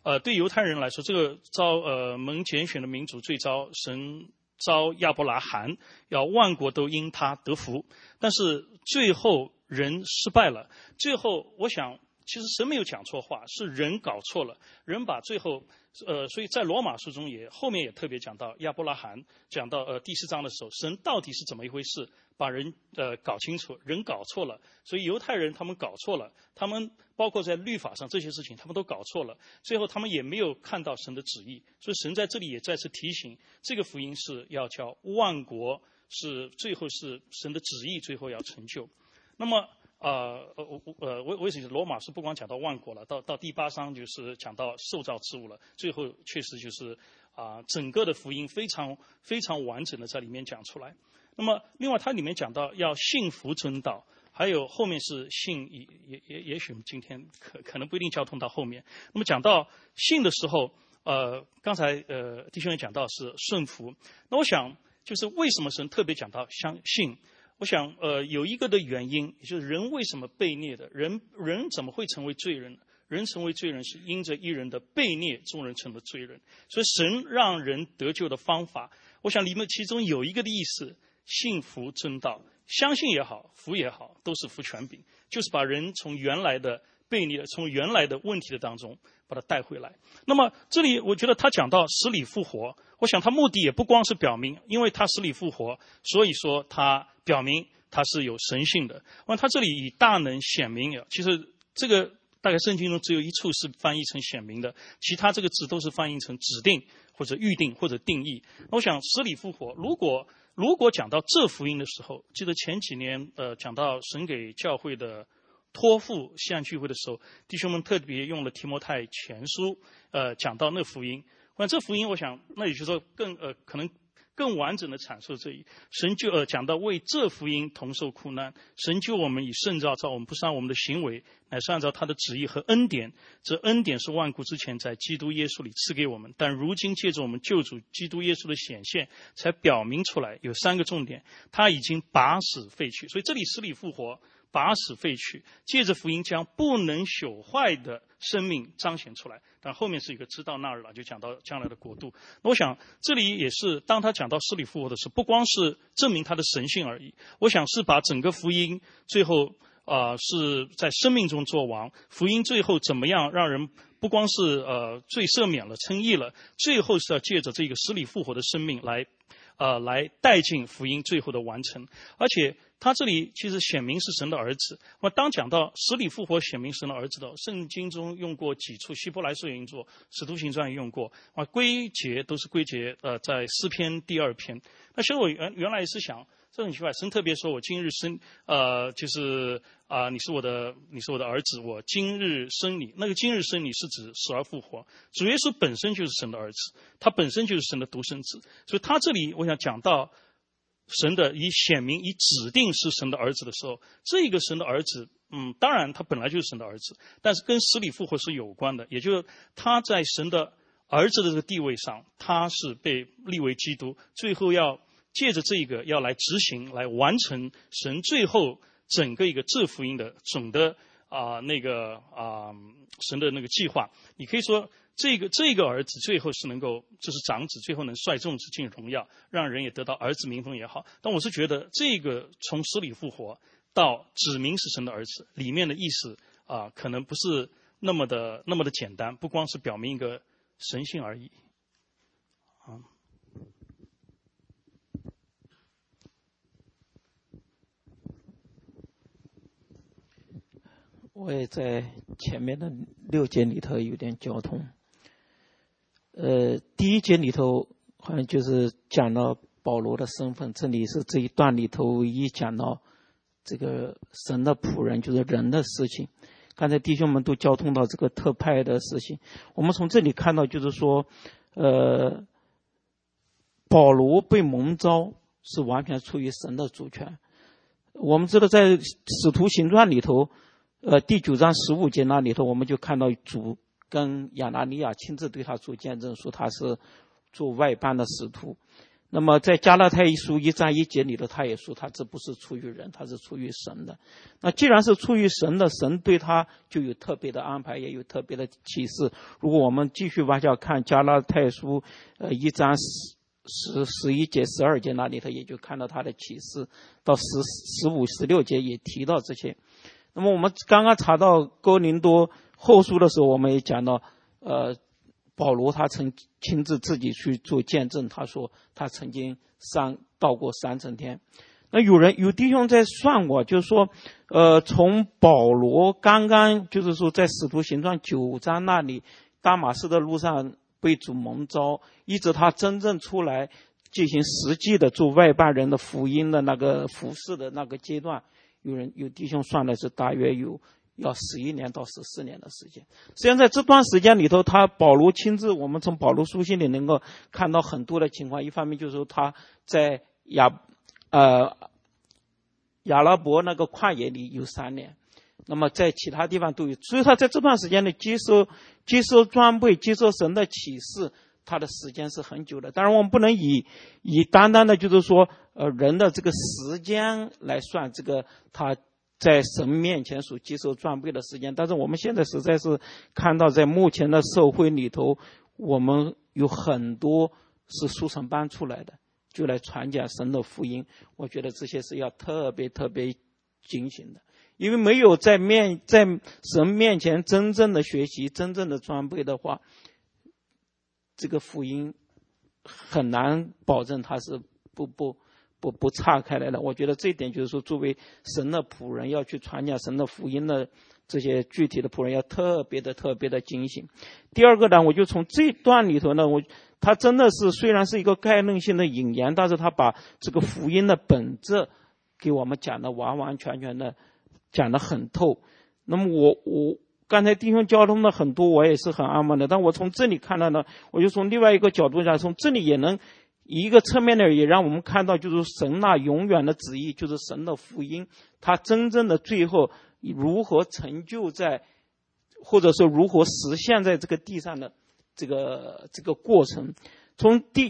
对犹太人来说，这个蒙拣选的民族最早神召亚伯拉罕，要万国都因他得福，但是最后人失败了。最后我想，其实神没有讲错话，是人搞错了，人把最后所以在罗马书中后面也特别讲到亚伯拉罕，讲到第4章的时候，神到底是怎么一回事，把人搞清楚，人搞错了，所以犹太人他们搞错了，他们包括在律法上这些事情他们都搞错了，最后他们也没有看到神的旨意，所以神在这里也再次提醒，这个福音是要叫万国，是最后是神的旨意最后要成就。那么为什么罗马书不光讲到万国了，到第8章就是讲到受造之物了，最后确实就是整个的福音非常非常完整的在里面讲出来。那么另外它里面讲到要信服真道，还有后面是信，也许今天可能不一定交通到后面。那么讲到信的时候，刚才弟兄也讲到是顺服，那我想就是为什么神特别讲到相信？我想有一个的原因，也就是人为什么悖逆的，人怎么会成为罪人？人成为罪人是因着一人的悖逆，众人成了罪人。所以神让人得救的方法，我想里面其中有一个的意思，信服真道，相信也好，服也好，都是服权柄，就是把人从原来的悖逆，从原来的问题的当中把它带回来。那么这里我觉得他讲到死里复活，我想他目的也不光是表明，因为他死里复活，所以说他表明他是有神性的。他这里以大能显明，其实这个大概圣经中只有一处是翻译成显明的，其他这个字都是翻译成指定或者预定或者定义。我想死里复活，如果讲到这福音的时候，记得前几年讲到神给教会的托付西岸聚会的时候，弟兄们特别用了提摩太前书讲到那福音。这福音我想那也就是说可能更完整的阐述这一神就讲到为这福音同受苦难，神救我们以圣召我们，不是按我们的行为，乃是按照他的旨意和恩典。这恩典是万古之前在基督耶稣里赐给我们，但如今借着我们救主基督耶稣的显现，才表明出来。有3个重点，他已经把死废去，所以这里死里复活，把死废去，借着福音将不能朽坏的生命彰显出来。但后面是一个知道那儿了，就讲到将来的国度。我想这里也是当他讲到死里复活的时候，不光是证明他的神性而已，我想是把整个福音最后是在生命中作王，福音最后怎么样让人不光是罪赦免了称义了，最后是要借着这个死里复活的生命来带进福音最后的完成。而且他这里其实显明是神的儿子。那么当讲到死里复活显明神的儿子的，圣经中用过几处，希伯来书也用过，使徒行传也用过，归结都是归结在诗篇第2篇。那其实我原来是想，这很奇怪，神特别说我今日生就是你是我的儿子，我今日生你。那个今日生你是指死而复活，主耶稣本身就是神的儿子，他本身就是神的独生子。所以他这里我想讲到神的以显明以指定是神的儿子的时候，这个神的儿子当然他本来就是神的儿子，但是跟死里复活是有关的，也就是他在神的儿子的这个地位上，他是被立为基督，最后要借着这个要来执行来完成神最后整个一个这福音的总的神的那个计划。你可以说这个儿子最后是能够，就是长子最后能率众子进荣耀，让人也得到儿子名分也好。但我是觉得这个从死里复活到指明是神的儿子里面的意思可能不是那么的简单，不光是表明一个神性而已我也在前面的6节里头有点交通。第1节里头好像就是讲到保罗的身份，这里是这一段里头唯一讲到这个神的仆人，就是人的事情。刚才弟兄们都交通到这个特派的事情，我们从这里看到就是说保罗被蒙召是完全出于神的主权。我们知道在使徒行传里头第9章15节那里头，我们就看到主跟亚拿尼亚亲自对他做见证，说他是做外邦的使徒。 那么在加拉太书1章1节里头，他也说他这不是出于人，他是出于神的。那既然是出于神的，神对他就有特别的安排，也有特别的启示。如果我们继续往下看加拉太书1章11节12节那里头，也就看到他的启示，到15、16节也提到这些。那么我们刚刚查到哥林多后书的时候，我们也讲到保罗他曾亲自自己去做见证，他说他曾经到过3层天。那有弟兄在算过，就是说从保罗刚刚就是说在使徒行传9章那里大马士的路上被主蒙召，一直他真正出来进行实际的做外邦人的福音的那个服事的那个阶段，有弟兄算的是大约要11年到14年的时间。实际上在这段时间里头，保罗亲自，我们从保罗书信里能够看到很多的情况。一方面就是说他在亚拉伯那个旷野里有3年，那么在其他地方都有，所以他在这段时间内接受装备，接受神的启示，他的时间是很久的。当然我们不能以单单的就是说人的这个时间来算这个他在神面前所接受装备的时间。但是我们现在实在是看到在目前的社会里头，我们有很多是速成班出来的，就来传讲神的福音。我觉得这些是要特别特别警醒的，因为没有在神面前真正的学习，真正的装备的话，这个福音很难保证它是不岔开来的。我觉得这一点就是说，作为神的仆人要去传讲神的福音的这些具体的仆人要特别的警醒。第二个呢，我就从这段里头呢，他真的是虽然是一个概论性的引言，但是他把这个福音的本质给我们讲的完完全全的讲得很透。那么我刚才弟兄交通的很多，我也是很安稳的，但我从这里看到呢，我就从另外一个角度讲，从这里也能一个侧面的也让我们看到，就是神那永远的旨意，就是神的福音，它真正的最后如何成就在，或者说如何实现在这个地上的这个过程。从第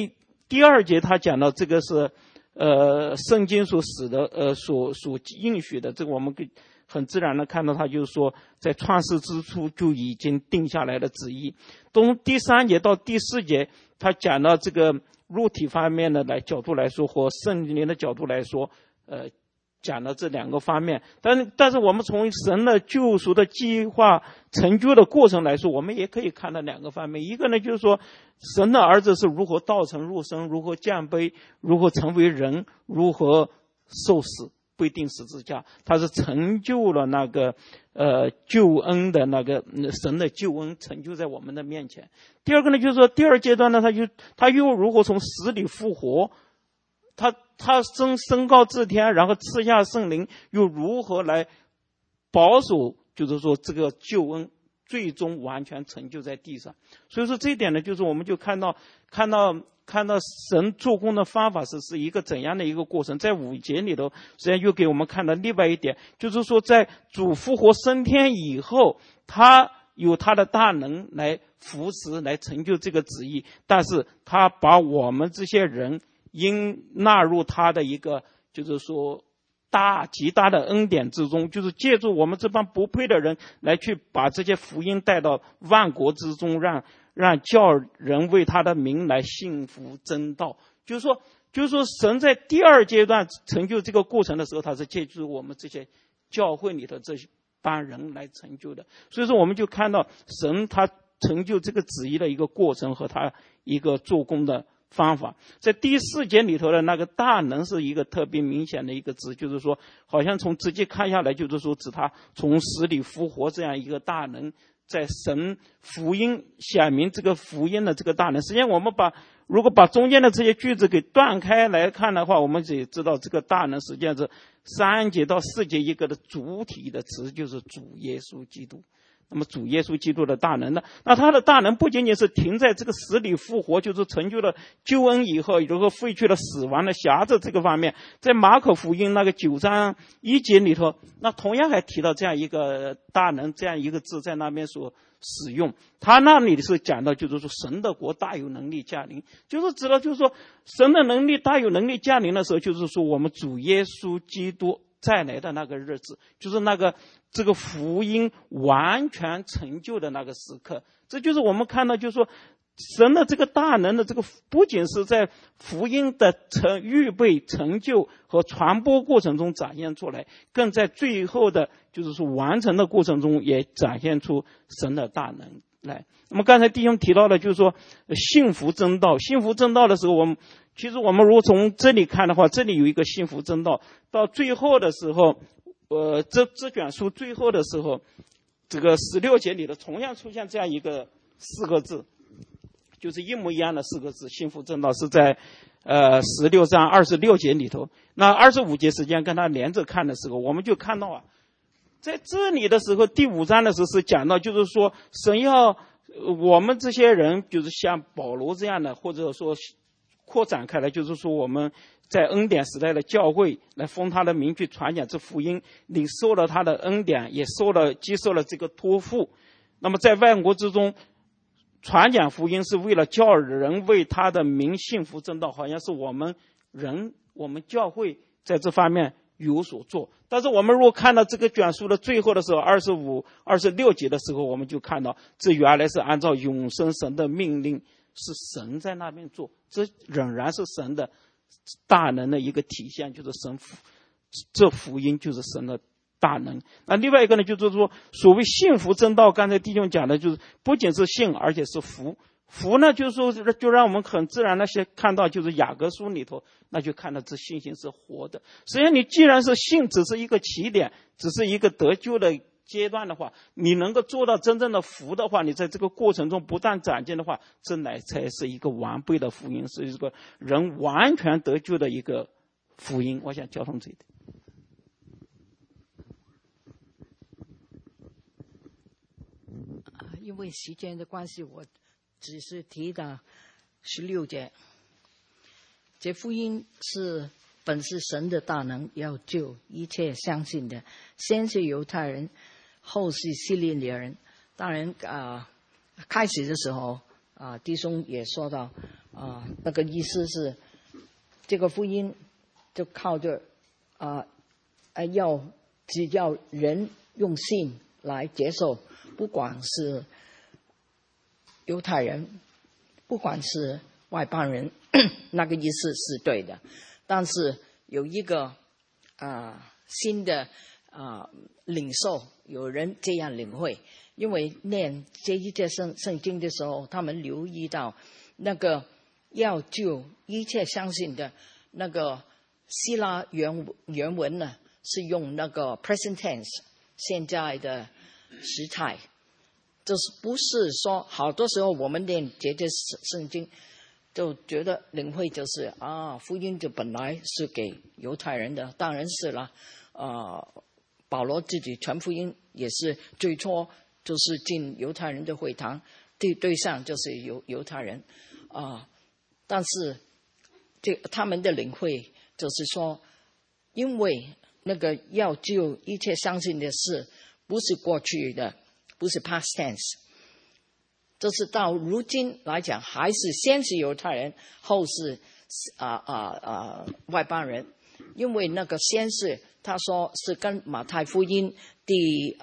2节他讲到这个是圣经所使的所应许的，这个我们很自然的看到，他就是说在创世之初就已经定下来的旨意。从第3节到第4节，他讲到这个肉体方面的角度来说，和圣灵的角度来说，讲了这2个方面。但是我们从神的救赎的计划成就的过程来说，我们也可以看到2个方面。一个呢，就是说神的儿子是如何道成肉身，如何降卑，如何成为人，如何受死，被钉十字架，他是成就了那个救恩的那个神的救恩成就在我们的面前。第二个呢，就是说第2阶段呢，他又如何从死里复活，他升高至天，然后赐下圣灵，又如何来保守，就是说这个救恩最终完全成就在地上。所以说这一点呢，就是我们就看到神做工的方法是一个怎样的一个过程。在5节里头实际上又给我们看到另外一点，就是说在主复活升天以后，他有他的大能来扶持来成就这个旨意，但是他把我们这些人应纳入他的一个就是说极大的恩典之中，就是借助我们这帮不配的人来去把这些福音带到万国之中，让叫人为他的名来信服真道。就是说神在第2阶段成就这个过程的时候，他是借助我们这些教会里的这帮人来成就的。所以说我们就看到神他成就这个旨意的一个过程和他一个做工的方法。在第4节里头的那个大能是一个特别明显的一个字，就是说好像从直接看下来，就是说指他从死里复活这样一个大能，在神福音显明这个福音的这个大能。实际上我们如果把中间的这些句子给断开来看的话，我们也知道这个大能实际上是3节到4节一个的主体的词，就是主耶稣基督。 那么主耶稣基督的大能呢？那他的大能不仅仅是停在这个死里复活，就是成就了救恩以后，如何废去了死亡的辖制这个方面，在马可福音那个9章1节里头，那同样还提到这样一个大能这样一个字在那边所使用。他那里是讲到就是说神的国大有能力降临，就是指的就是说神的能力大有能力降临的时候，就是说我们主耶稣基督再来的那个日子，就是这个福音完全成就的那个时刻。这就是我们看到就是说神的这个大能的这个不仅是在福音的预备成就和传播过程中展现出来，更在最后的就是说完成的过程中也展现出神的大能来。那么刚才弟兄提到了就是说幸福真道，幸福真道的时候，其实我们如果从这里看的话，这里有一个幸福真道，到最后的时候这卷书最后的时候，这个16节里的同样出现这样一个4个字，就是一模一样的4个字，幸福真道是在16章26节里头。那25节时间跟他连着看的时候，我们就看到在这里的时候，第5章的时候是讲到就是说神要我们这些人就是像保罗这样的，或者说扩展开来，就是说我们在恩典时代的教会来奉他的名去传讲这福音，领受了他的恩典，也接受了这个托付。那么在万国之中传讲福音是为了叫人为他的名信服真道，好像是我们教会在这方面有所做。但是我们如果看到这个卷书的最后的时候25、26节的时候，我们就看到这原来是按照永生神的命令，是神在那边做，这仍然是神的大能的一个体现，就是神这福音就是神的大能。那另外一个呢，就是说所谓信服真道，刚才弟兄讲的就是不仅是信，而且是服。服呢，就是说就让我们很自然的看到，就是雅各书里头，那就看到这信心是活的。实际上你既然是信只是一个起点，只是一个得救的阶段的话，你能够做到真正的服的话，你在这个过程中不断长进的话，这才是一个完备的福音，是一个人完全得救的一个福音。我想交通这一点。 因为时间的关系，我只是提到16节。这福音本是神的大能，要救一切相信的，先是犹太人，后是希利尼人。当然开始的时候弟兄也说到那个意思是这个福音就靠着只要人用信来接受，不管是犹太人，不管是外邦人，那个意思是对的。但是有一个新的领受，有人这样领会，因为念这一节圣经的时候，他们留意到那个要救一切相信的那个希腊原文呢，是用那个 present tense 现在的时态，就是不是说好多时候我们念这些圣经就觉得领会就是福音就本来是给犹太人的，当然是了。保罗自己传福音也是最初就是进犹太人的会堂，对象就是犹太人但是他们的领会就是说，因为那个要救一切相信的事不是过去的，不是 past tense， 就是到如今来讲还是先是犹太人，后是外邦人。因为那个先是他说是跟马太福音第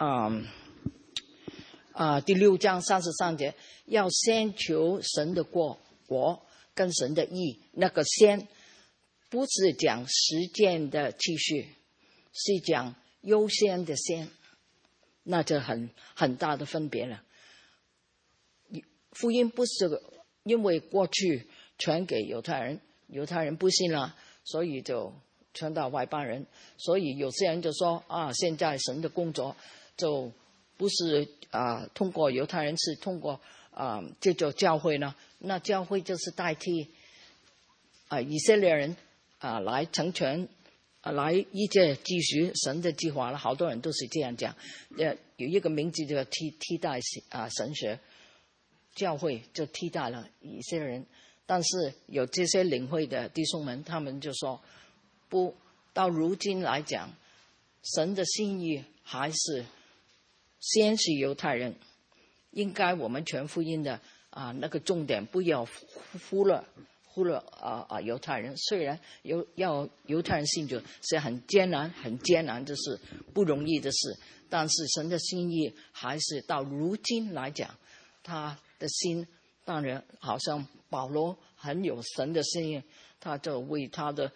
6章33节，要先求神的国跟神的义，那个先不是讲实践的继续，是讲优先的先，那就很大的分别了。福音不是因为过去传给犹太人，犹太人不信了，所以就传到外邦人，所以有些人就说现在神的工作就不是通过犹太人，是通过这就教会呢，那教会就是代替以色列人来成全来一届继续神的计划了，好多人都是这样讲。有一个名字叫替代神学，教会就替代了一些人，但是有这些领会的弟兄们，他们就说不，到如今来讲，神的心意还是先是犹太人，应该我们全福音的那个重点不要忽略犹太人。虽然要犹太人信主是很艰难的事，不容易的事，但是神的心意还是到如今来讲，他的心当然好像保罗很有神的心意，他就为他的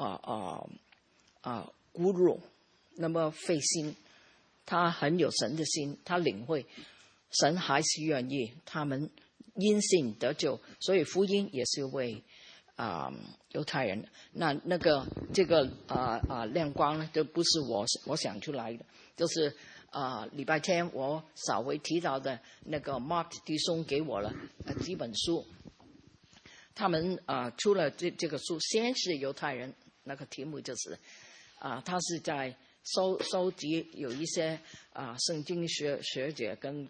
孤弱那么费心，他很有神的心，他领会神还是愿意他们因信得救，所以福音也是为犹太人。这个亮光呢，就不是我想出来的，就是礼拜天我稍微提到的那个 Mark 弟兄给我了几本书，他们出了这个书，先是犹太人，那个题目就是他是在收集有一些圣经学者跟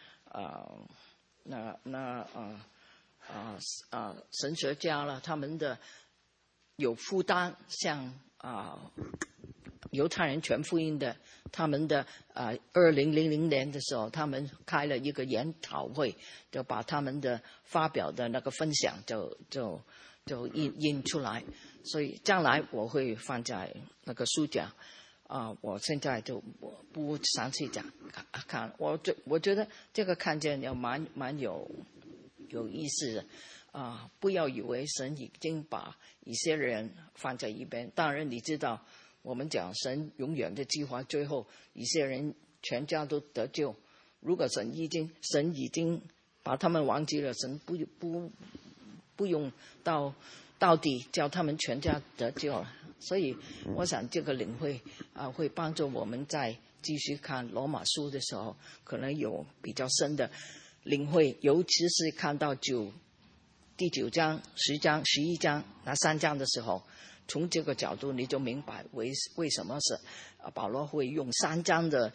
神学家了，他们的有负担，像犹太人全福音的，他们的2000年的时候，他们开了一个研讨会，就把他们的发表的那个分享就印出来，所以将来我会放在那个书讲。我现在就不详细讲看，我觉得这个看见要蛮有意思的不要以为神已经把一些人放在一边。当然你知道，我们讲神永远的计划，最后一些人全家都得救。如果神已经把他们忘记了，神不用到底叫他们全家得救了。所以我想这个领会会帮助我们在继续看罗马书的时候，可能有比较深的领会，尤其是看到第9章、10章、11章那3章的时候，从这个角度你就明白为什么是保罗会用3章的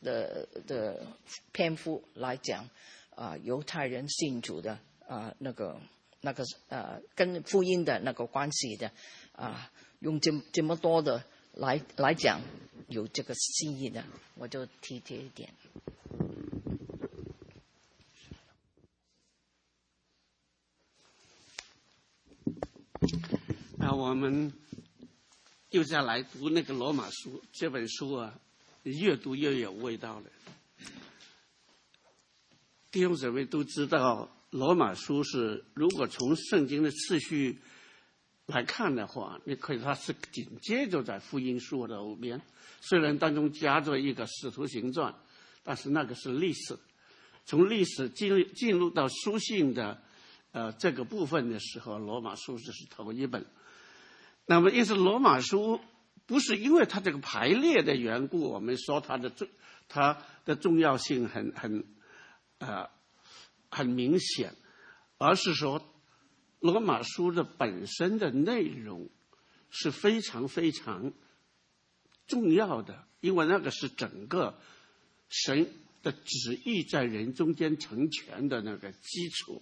篇幅来讲犹太人信主的那个跟福音的那个关系的用这么多的来讲，有这个心意的，我就提这一点。 我们又再来读那个罗马书，这本书越读越有味道了。弟兄姊妹都知道，罗马书是如果从圣经的次序来看的话，你可以它是紧接着在福音书的后边，虽然当中夹着一个使徒行传，但是那个是历史。从历史进入到书信的这个部分的时候，罗马书就是头一本。那么因此罗马书不是因为它这个排列的缘故，我们说它的重要性很明显，而是说罗马书的本身的内容是非常非常重要的，因为那个是整个神的旨意在人中间成全的那个基础。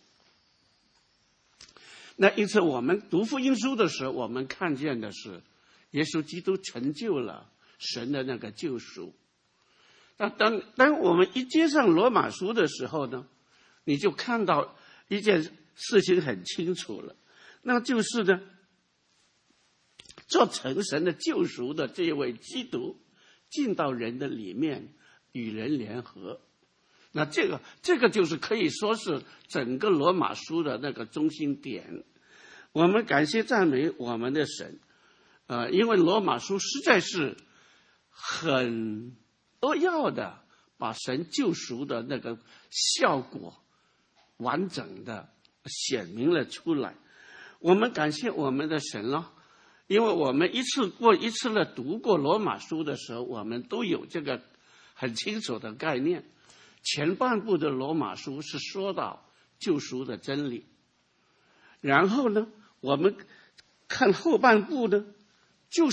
那因此我们读福音书的时候，我们看见的是耶稣基督成就了神的那个救赎。那当我们一接上罗马书的时候呢，你就看到一件事情很清楚了，那就是呢，做成神的救赎的这一位基督进到人的里面，与人联合。那这个就是可以说是整个罗马书的那个中心点。我们感谢赞美我们的神，因为罗马书实在是很扼要的把神救赎的那个效果完整的显明了出来。我们感谢我们的神了，因为我们一次的读过罗马书的时候，我们都有这个很清楚的概念。前半部的罗马书是说到救赎的真理，然后呢，我们看后半部呢，就是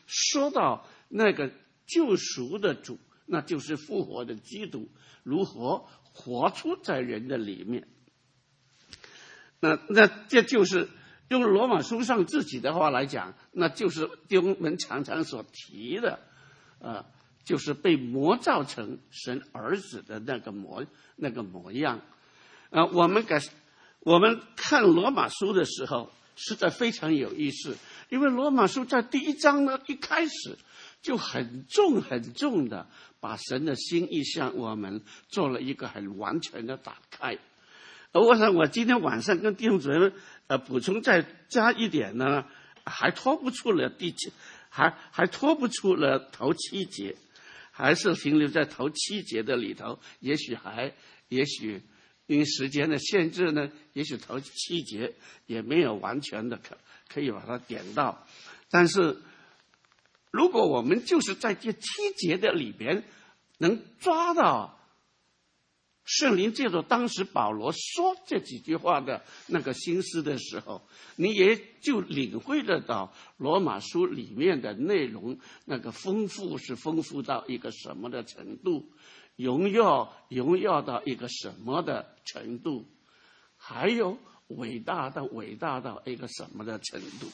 说到那个救赎的主，那就是复活的基督如何活出在人的里面。那这就是用罗马书上自己的话来讲，那就是弟兄们常常所提的，就是被模造成神儿子的那个模样。我们看罗马书的时候，实在非常有意思，因为罗马书在第1章呢一开始就很重的把神的心意向我们做了一个很完全的打开。我想我今天晚上跟弟兄姊妹补充再加一点呢，还脱不出了还脱不出了头7节，还是停留在头7节的里头，也许因为时间的限制呢，也许头7节也没有完全的可以把它点到。但是如果我们就是在这7节的里边能抓到圣灵借着当时保罗说这几句话的那个心思的时候，你也就领会得到罗马书里面的内容那个丰富是丰富到一个什么的程度，荣耀到一个什么的程度，还有伟大到一个什么的程度。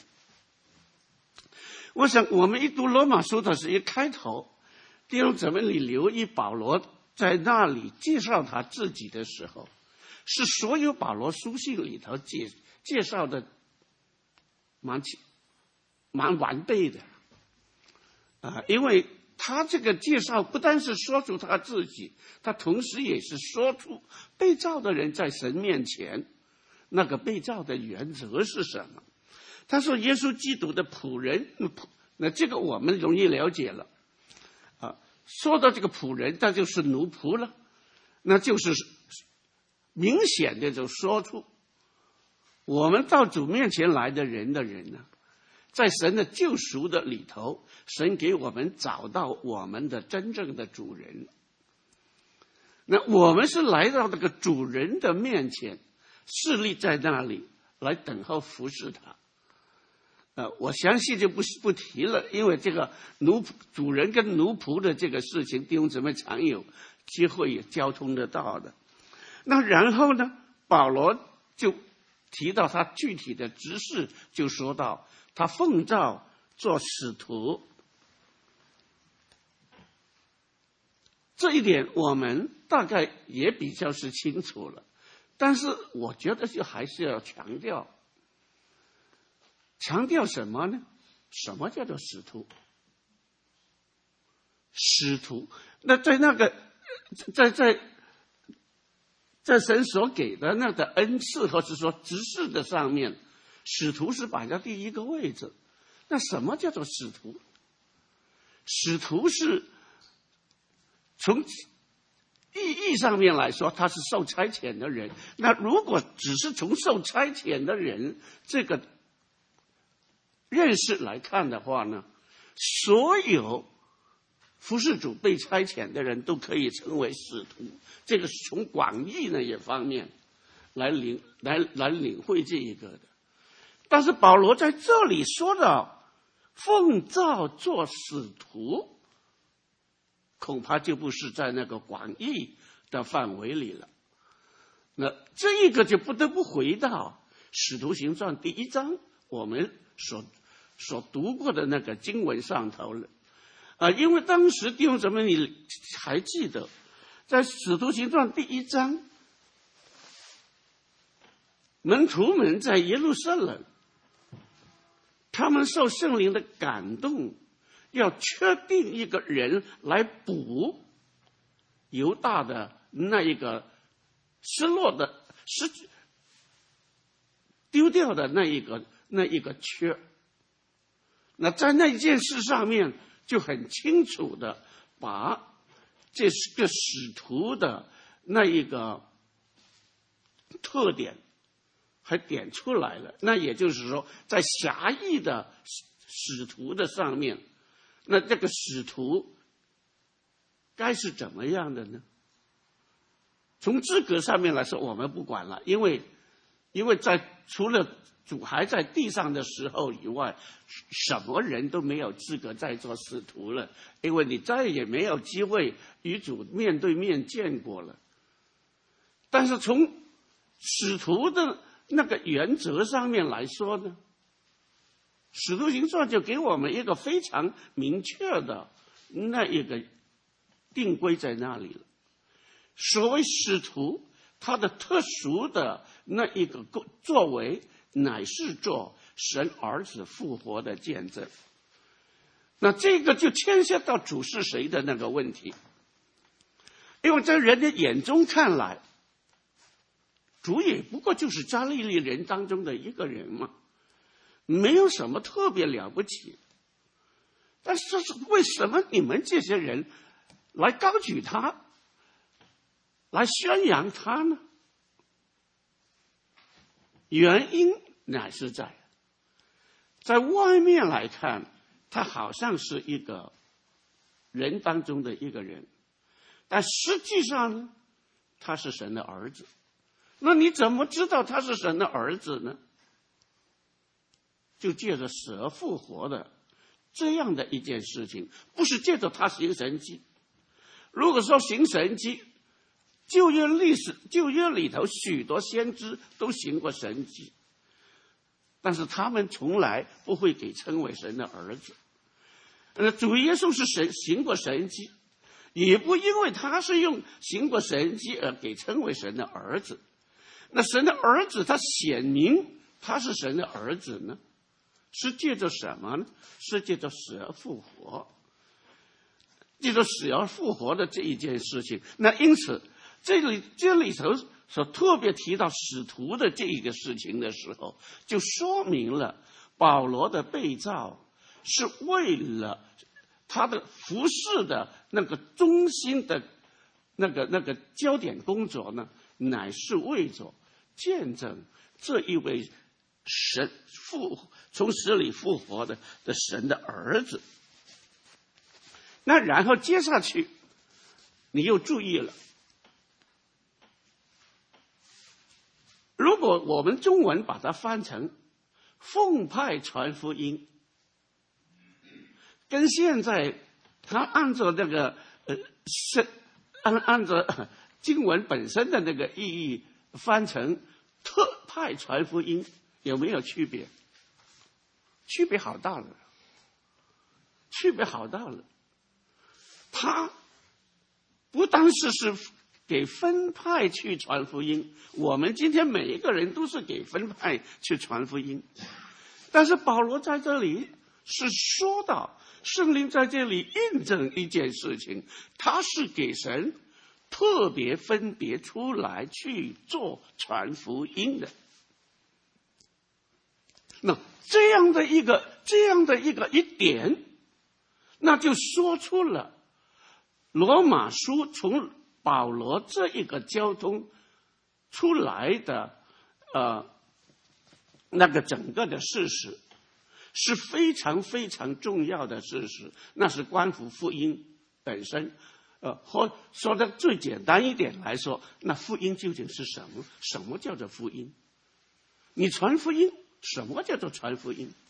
我想我们一读罗马书的时候，一开头弟兄姊妹，你留意保罗在那里介绍他自己的时候，是所有保罗书信里头介绍的蛮完备的因为他这个介绍不单是说出他自己，他同时也是说出被造的人在神面前那个被造的原则是什么。他说耶稣基督的仆人，那这个我们容易了解了说到这个仆人，那就是奴仆了，那就是明显的就说出我们到主面前来的人呢，在神的救赎的里头，神给我们找到我们的真正的主人。那我们是来到这个主人的面前，侍立在那里来等候服侍他。我详细就不提了，因为这个主人跟奴仆的这个事情，弟兄姊妹常有机会也交通得到的。那然后呢，保罗就提到他具体的职事，就说到他奉召做使徒。这一点我们大概也比较是清楚了，但是我觉得就还是要强调什么呢？什么叫做使徒？使徒，那在那个在神所给的那个恩赐或者说职事的上面，使徒是摆在第一个位置。那什么叫做使徒？使徒是从意义上面来说，他是受差遣的人。那如果只是从受差遣的人这个认识来看的话呢，所有服侍主被差遣的人都可以称为使徒。这个是从广义那一方面来领会这一个的。但是保罗在这里说到奉召做使徒，恐怕就不是在那个广义的范围里了。那这一个就不得不回到使徒行传第1章我们所读过的那个经文上头了因为当时弟兄姊妹你还记得，在使徒行传第1章，门徒们在耶路撒冷，他们受圣灵的感动，要确定一个人来补犹大的那一个丢掉的那一个缺。那在那件事上面就很清楚的把这个使徒的那一个特点还点出来了。那也就是说，在狭义的使徒的上面，那这个使徒该是怎么样的呢？从资格上面来说我们不管了，因为因为除了主还在地上的时候以外，什么人都没有资格再做使徒了，因为你再也没有机会与主面对面见过了。但是从使徒的那个原则上面来说呢，使徒行传就给我们一个非常明确的那一个定规在那里了。所谓使徒，他的特殊的那一个作为，乃是做神儿子复活的见证。那这个就牵涉到主是谁的那个问题，因为在人的眼中看来，主也不过就是加利利人当中的一个人嘛，没有什么特别了不起。但是为什么你们这些人来高举他，来宣扬他呢？原因乃是在外面来看，他好像是一个人当中的一个人，但实际上呢，他是神的儿子。那你怎么知道他是神的儿子呢？就借着死而复活的这样的一件事情，不是借着他行神迹。如果说行神迹，旧约里头许多先知都行过神迹，但是他们从来不会给称为神的儿子。主耶稣是行过神迹，也不因为他是用行过神迹而给称为神的儿子。那神的儿子他显明他是神的儿子呢，是借着什么呢？是借着死而复活，借着死而复活的这一件事情。那因此这里头所特别提到使徒的这一个事情的时候，就说明了保罗的被造是为了他的服事的那个中心的那个焦点工作呢，乃是为着见证这一位神从死里复活的神的儿子。那然后接下去你又注意了，如果我们中文把它翻成奉派传福音，跟现在他按照那个按照经文本身的那个意义翻成特派传福音，有没有区别？区别好大了，区别好大了。他不单是给分派去传福音，我们今天每一个人都是给分派去传福音，但是保罗在这里是说到圣灵在这里印证一件事情，他是给神特别分别出来去做传福音的。那这样的一个一点，那就说出了罗马书从保罗这一个交通出来的那个整个的事实，是非常非常重要的事实，那是关乎福音本身。或说的最简单一点来说，那福音究竟是什么？什么叫做福音？你传福音，什么叫做传福音？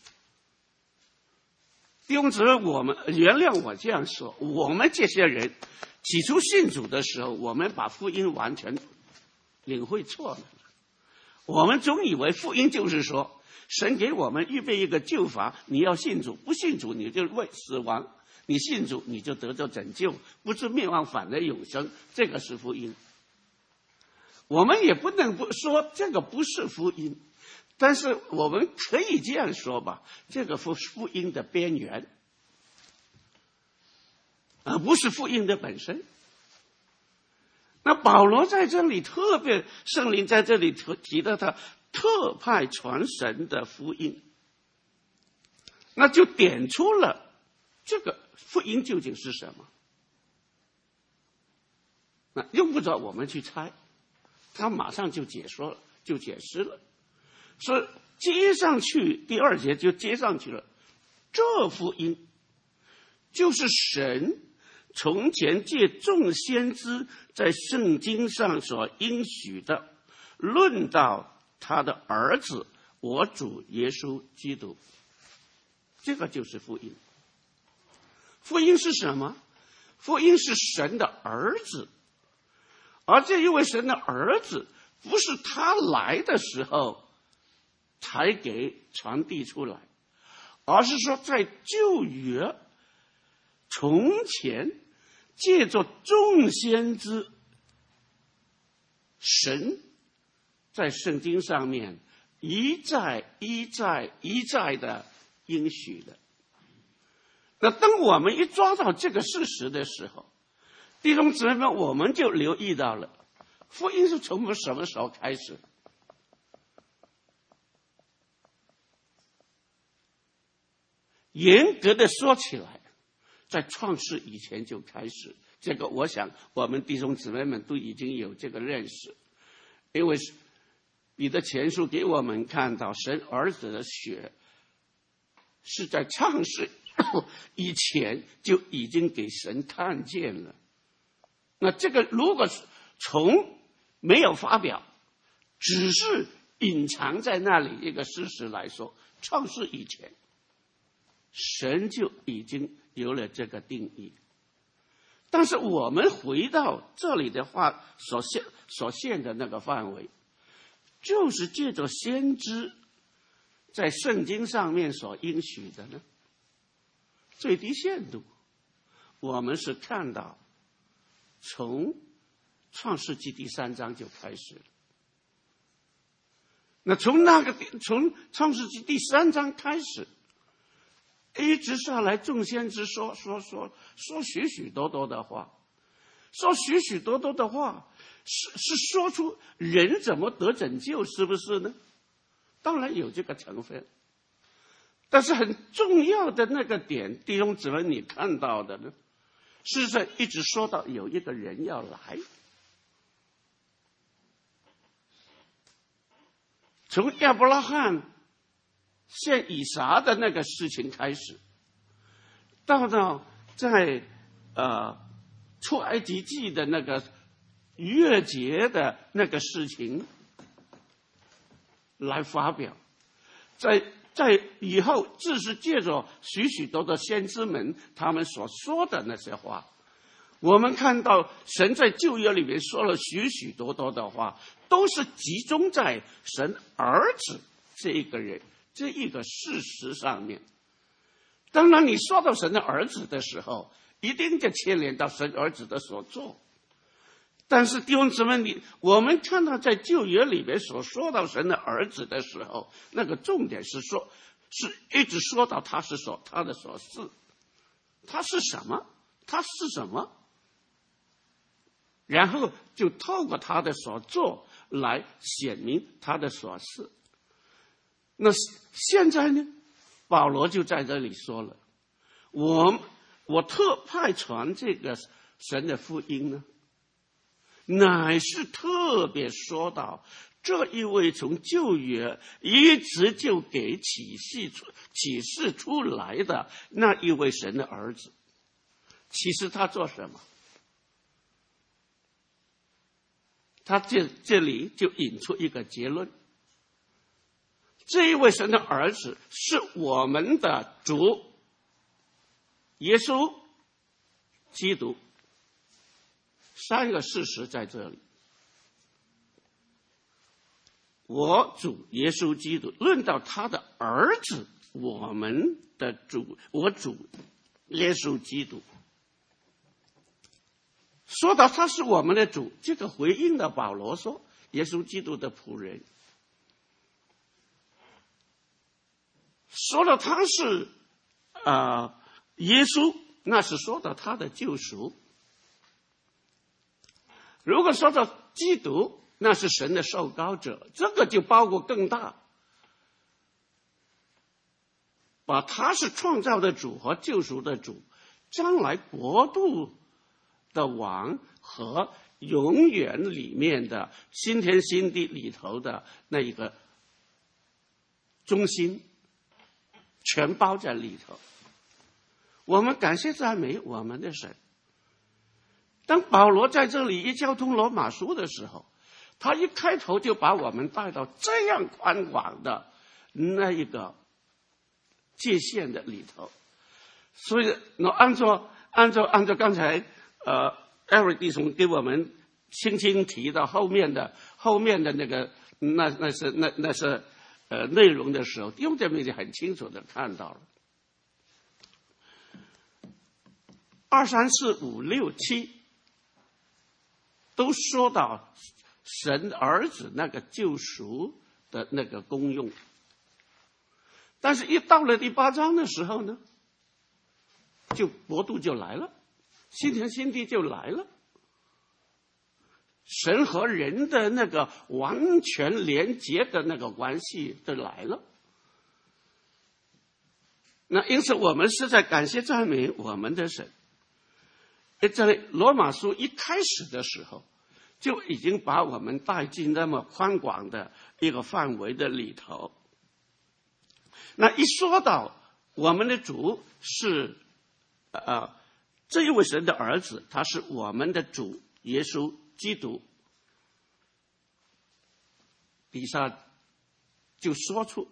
弟兄姊妹，我们原谅我这样说，我们这些人起初信主的时候，我们把福音完全领会错了。我们总以为福音就是说，神给我们预备一个救法，你要信主，不信主你就为死亡，你信主你就得到拯救，不是灭亡反得永生，这个是福音。我们也不能不说这个不是福音，但是我们可以这样说吧，这个福音的边缘，而不是福音的本身。那保罗在这里特别，圣灵在这里提到他特派传神的福音，那就点出了这个福音究竟是什么。那用不着我们去猜，他马上就解释了。所以接上去第二节就接上去了，这福音就是神从前借众先知在圣经上所应许的，论到他的儿子，我主耶稣基督。这个就是福音。福音是什么？福音是神的儿子，而这一位神的儿子不是他来的时候才给传递出来，而是说在旧约从前借着众先知，神在圣经上面一再的应许的。那当我们一抓到这个事实的时候，弟兄姊妹们，我们就留意到了，福音是从什么时候开始？严格的说起来，在创世以前就开始。这个我想我们弟兄姊妹们都已经有这个认识，因为彼得前书给我们看到神儿子的血是在创世以前就已经给神看见了。那这个如果从没有发表，只是隐藏在那里一个事实来说，创世以前神就已经有了这个定义。但是我们回到这里的话所限的那个范围，就是借着先知在圣经上面所应许的呢，最低限度我们是看到从创世纪第3章就开始了。那从创世纪第3章开始，一直下来众先知说许许多多的话，说许许多多的话，是说出人怎么得拯救，是不是呢？当然有这个成分，但是很重要的那个点，弟兄姊妹你看到的呢，事实上一直说到有一个人要来，从亚伯拉罕献以撒的那个事情开始，到在出埃及记的那个逾越节的那个事情来发表，在以后只是借着许许多多先知们他们所说的那些话，我们看到神在旧约里面说了许许多多的话，都是集中在神儿子这一个人这一个事实上面。当然你说到神的儿子的时候，一定就牵连到神儿子的所做。但是弟兄姊妹，我们看到在旧约里面所说到神的儿子的时候，那个重点是一直说到他的所事，他是什么，他是什么，然后就透过他的所做来显明他的所事。那现在呢，保罗就在这里说了，我特派传这个神的福音呢，乃是特别说到这一位从旧约一直就给启示出来的那一位神的儿子。其实他做什么？他这里就引出一个结论，这一位神的儿子是我们的主耶稣基督。3个事实在这里，我主耶稣基督，论到他的儿子，我们的主，我主耶稣基督，说到他是我们的主，这个回应的保罗说耶稣基督的仆人，说到他是耶稣，那是说到他的救赎。如果说到基督，那是神的受膏者，这个就包括更大，把他是创造的主和救赎的主，将来国度的王和永远里面的新天新地里头的那一个中心，全包在里头。我们感谢赞美我们的神。当保罗在这里一交通罗马书的时候， 他一开头就把我们带到这样宽广的那一个界限的里头。所以按照刚才Eric 弟兄给我们轻轻提到后面的那个那是内容的时候，弟兄姐妹就很清楚的看到了2、3、4、5、6、7都说到神儿子那个救赎的那个功用，但是一到了第8章的时候呢，就国度就来了，新天新地就来了，神和人的那个完全连结的那个关系就来了。那因此我们是在感谢赞美我们的神。在罗马书一开始的时候，就已经把我们带进那么宽广的一个范围的里头。那一说到我们的主是这一位神的儿子，他是我们的主耶稣基督，底下就说出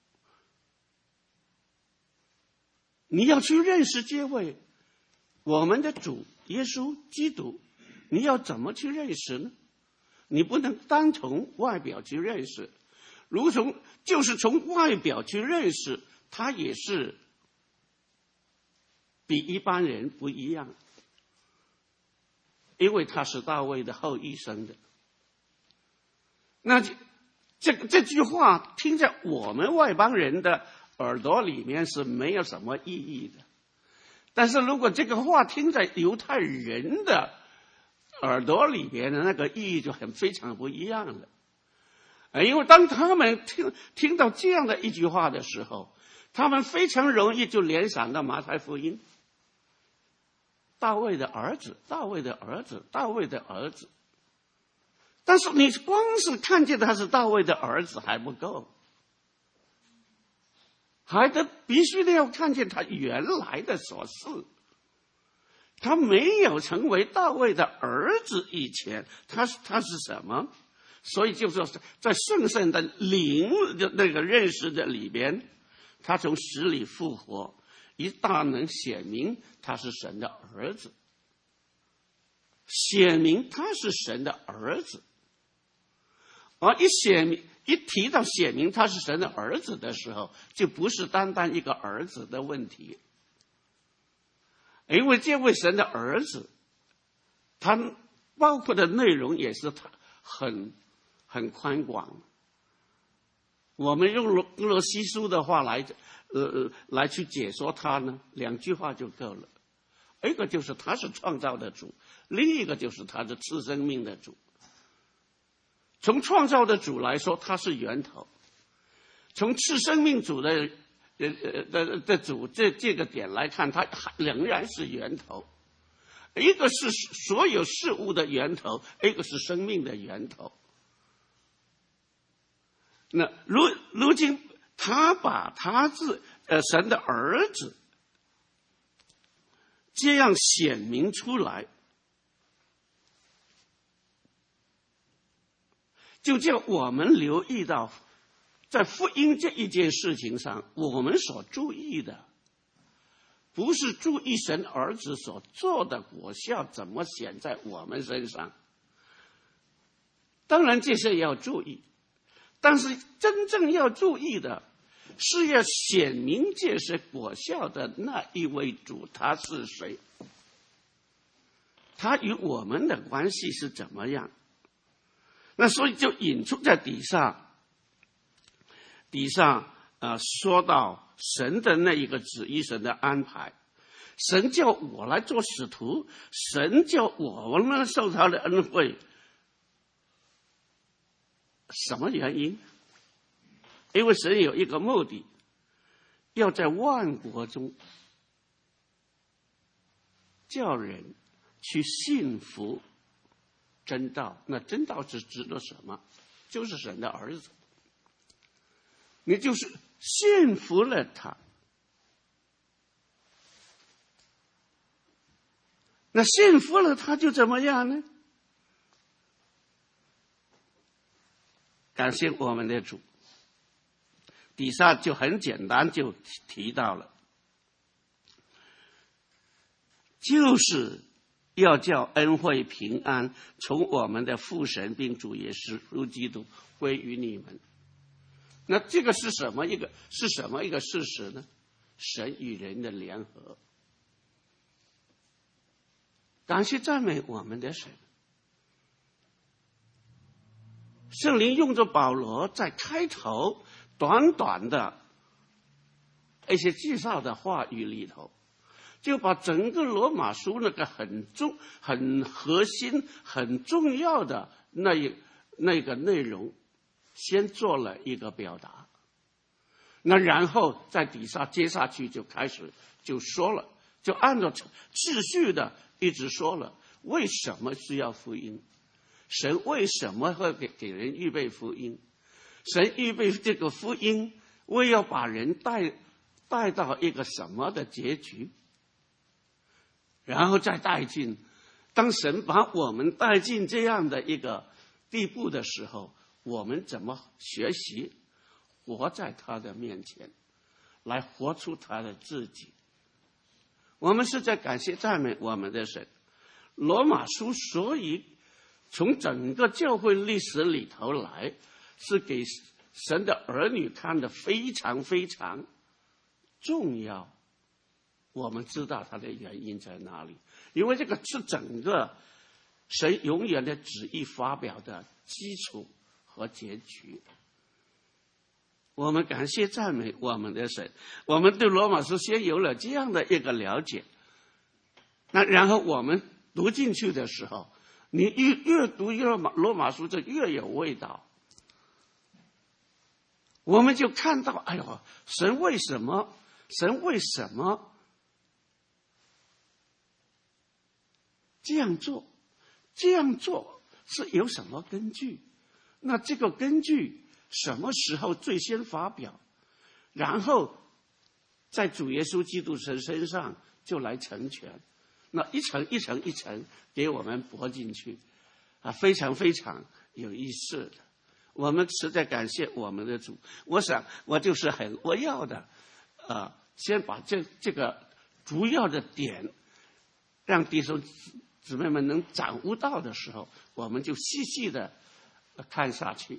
你要去认识这位我们的主耶稣基督，你要怎么去认识呢？你不能单从外表去认识，就是从外表去认识，他也是比一般人不一样，因为他是大卫的后裔生的。那这句话听在我们外邦人的耳朵里面是没有什么意义的，但是如果这个话听在犹太人的耳朵里边的那个意义就非常不一样了。因为当他们听到这样的一句话的时候，他们非常容易就联想到马太福音，大卫的儿子，大卫的儿子，大卫的儿子。但是你光是看见他是大卫的儿子还不够，还必须得要看见他原来的所事。他没有成为大卫的儿子以前，他是什么？所以就是在圣圣的灵的那个认识的里边，他从死里复活，一大能显明他是神的儿子，显明他是神的儿子。而一提到显明他是神的儿子的时候，就不是单单一个儿子的问题，因为这位神的儿子，他包括的内容也是很宽广。我们用哥罗西书的话来去解说他呢，2句话就够了。一个就是他是创造的主，另一个就是他是赐生命的主。从创造的主来说，他是源头；从赐生命主的主这个点来看，他仍然是源头。一个是所有事物的源头，一个是生命的源头。那如今他把他神的儿子这样显明出来，就叫我们留意到，在福音这一件事情上，我们所注意的不是注意神儿子所做的果效怎么显在我们身上，当然这些也要注意，但是真正要注意的是要显明这些果效的那一位主他是谁，他与我们的关系是怎么样。那所以就引出在底下说到神的那一个旨意，神的安排。神叫我来做使徒，神叫我们受他的恩惠，什么原因？因为神有一个目的，要在万国中叫人去信服真道。那真道是指的什么？就是神的儿子，你就是信服了他。那信服了他就怎么样呢？ 感谢我们的主。底下就很简单就提到了，就是要叫恩惠平安从我们的父神并主耶稣基督归于你们。那这个是什么一个事实呢？神与人的联合。感谢赞美我们的神。圣灵用着保罗在开头短短的一些介绍的话语里头，就把整个罗马书那个很核心、很重要的那个内容，先做了一个表达。那然后在底下接下去就开始就说了，就按照次序的一直说了，为什么需要福音？神为什么会给人预备福音？神预备这个福音，为要把人带到一个什么的结局，然后再带进。当神把我们带进这样的一个地步的时候，我们怎么学习活在他的面前，来活出他的自己？我们是在感谢赞美我们的神。罗马书所以从整个教会历史里头来，是给神的儿女看的非常非常重要。我们知道它的原因在哪里，因为这个是整个神永远的旨意发表的基础和结局。我们感谢赞美我们的神，我们对罗马书先有了这样的一个了解。那然后我们读进去的时候，你越读罗马书就越有味道。我们就看到，哎呦，神为什么这样做？这样做是有什么根据？那这个根据什么时候最先发表？然后在主耶稣基督神身上就来成全。那一层一层一层给我们驳进去，非常非常有意思的。我们实在感谢我们的主。我想我就是我要的，先把这个主要的点，让弟兄姊妹们能掌握到的时候，我们就细细的看下去，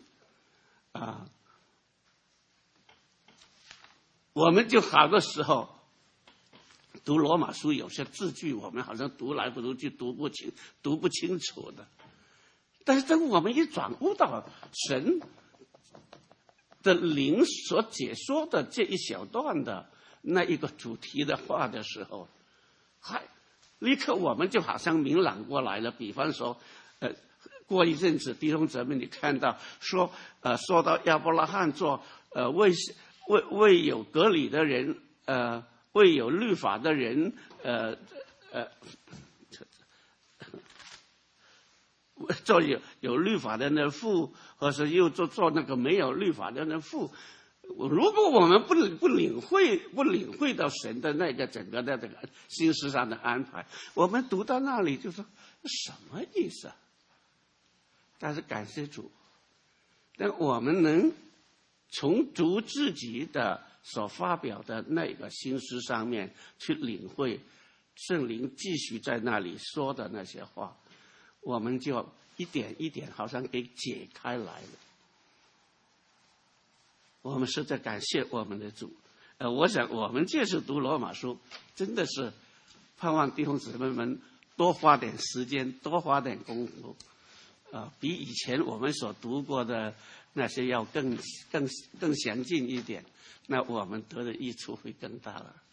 我们就好的时候。读罗马书有些字句，我们好像读来不读去读不清楚的。但是当我们一转悟到神的灵所解说的这一小段的那一个主题的话的时候，立刻我们就好像明朗过来了。比方说，过一阵子弟兄姊妹你看到说到亚伯拉罕做为有割礼的人为有律法的人，做有律法的人父，或是又做那个没有律法的人父。如果我们不领会到神的那个整个的这个心思上的安排，我们读到那里就说什么意思啊？但是感谢主，但我们能从主自己的所发表的那个心思上面去领会圣灵继续在那里说的那些话，我们就一点一点好像给解开来了。我们实在感谢我们的主。我想我们这次读罗马书，真的是盼望弟兄姊妹们多花点时间，多花点功夫，比以前我们所读过的那些要更详尽一点。那我们得的益处会更大了。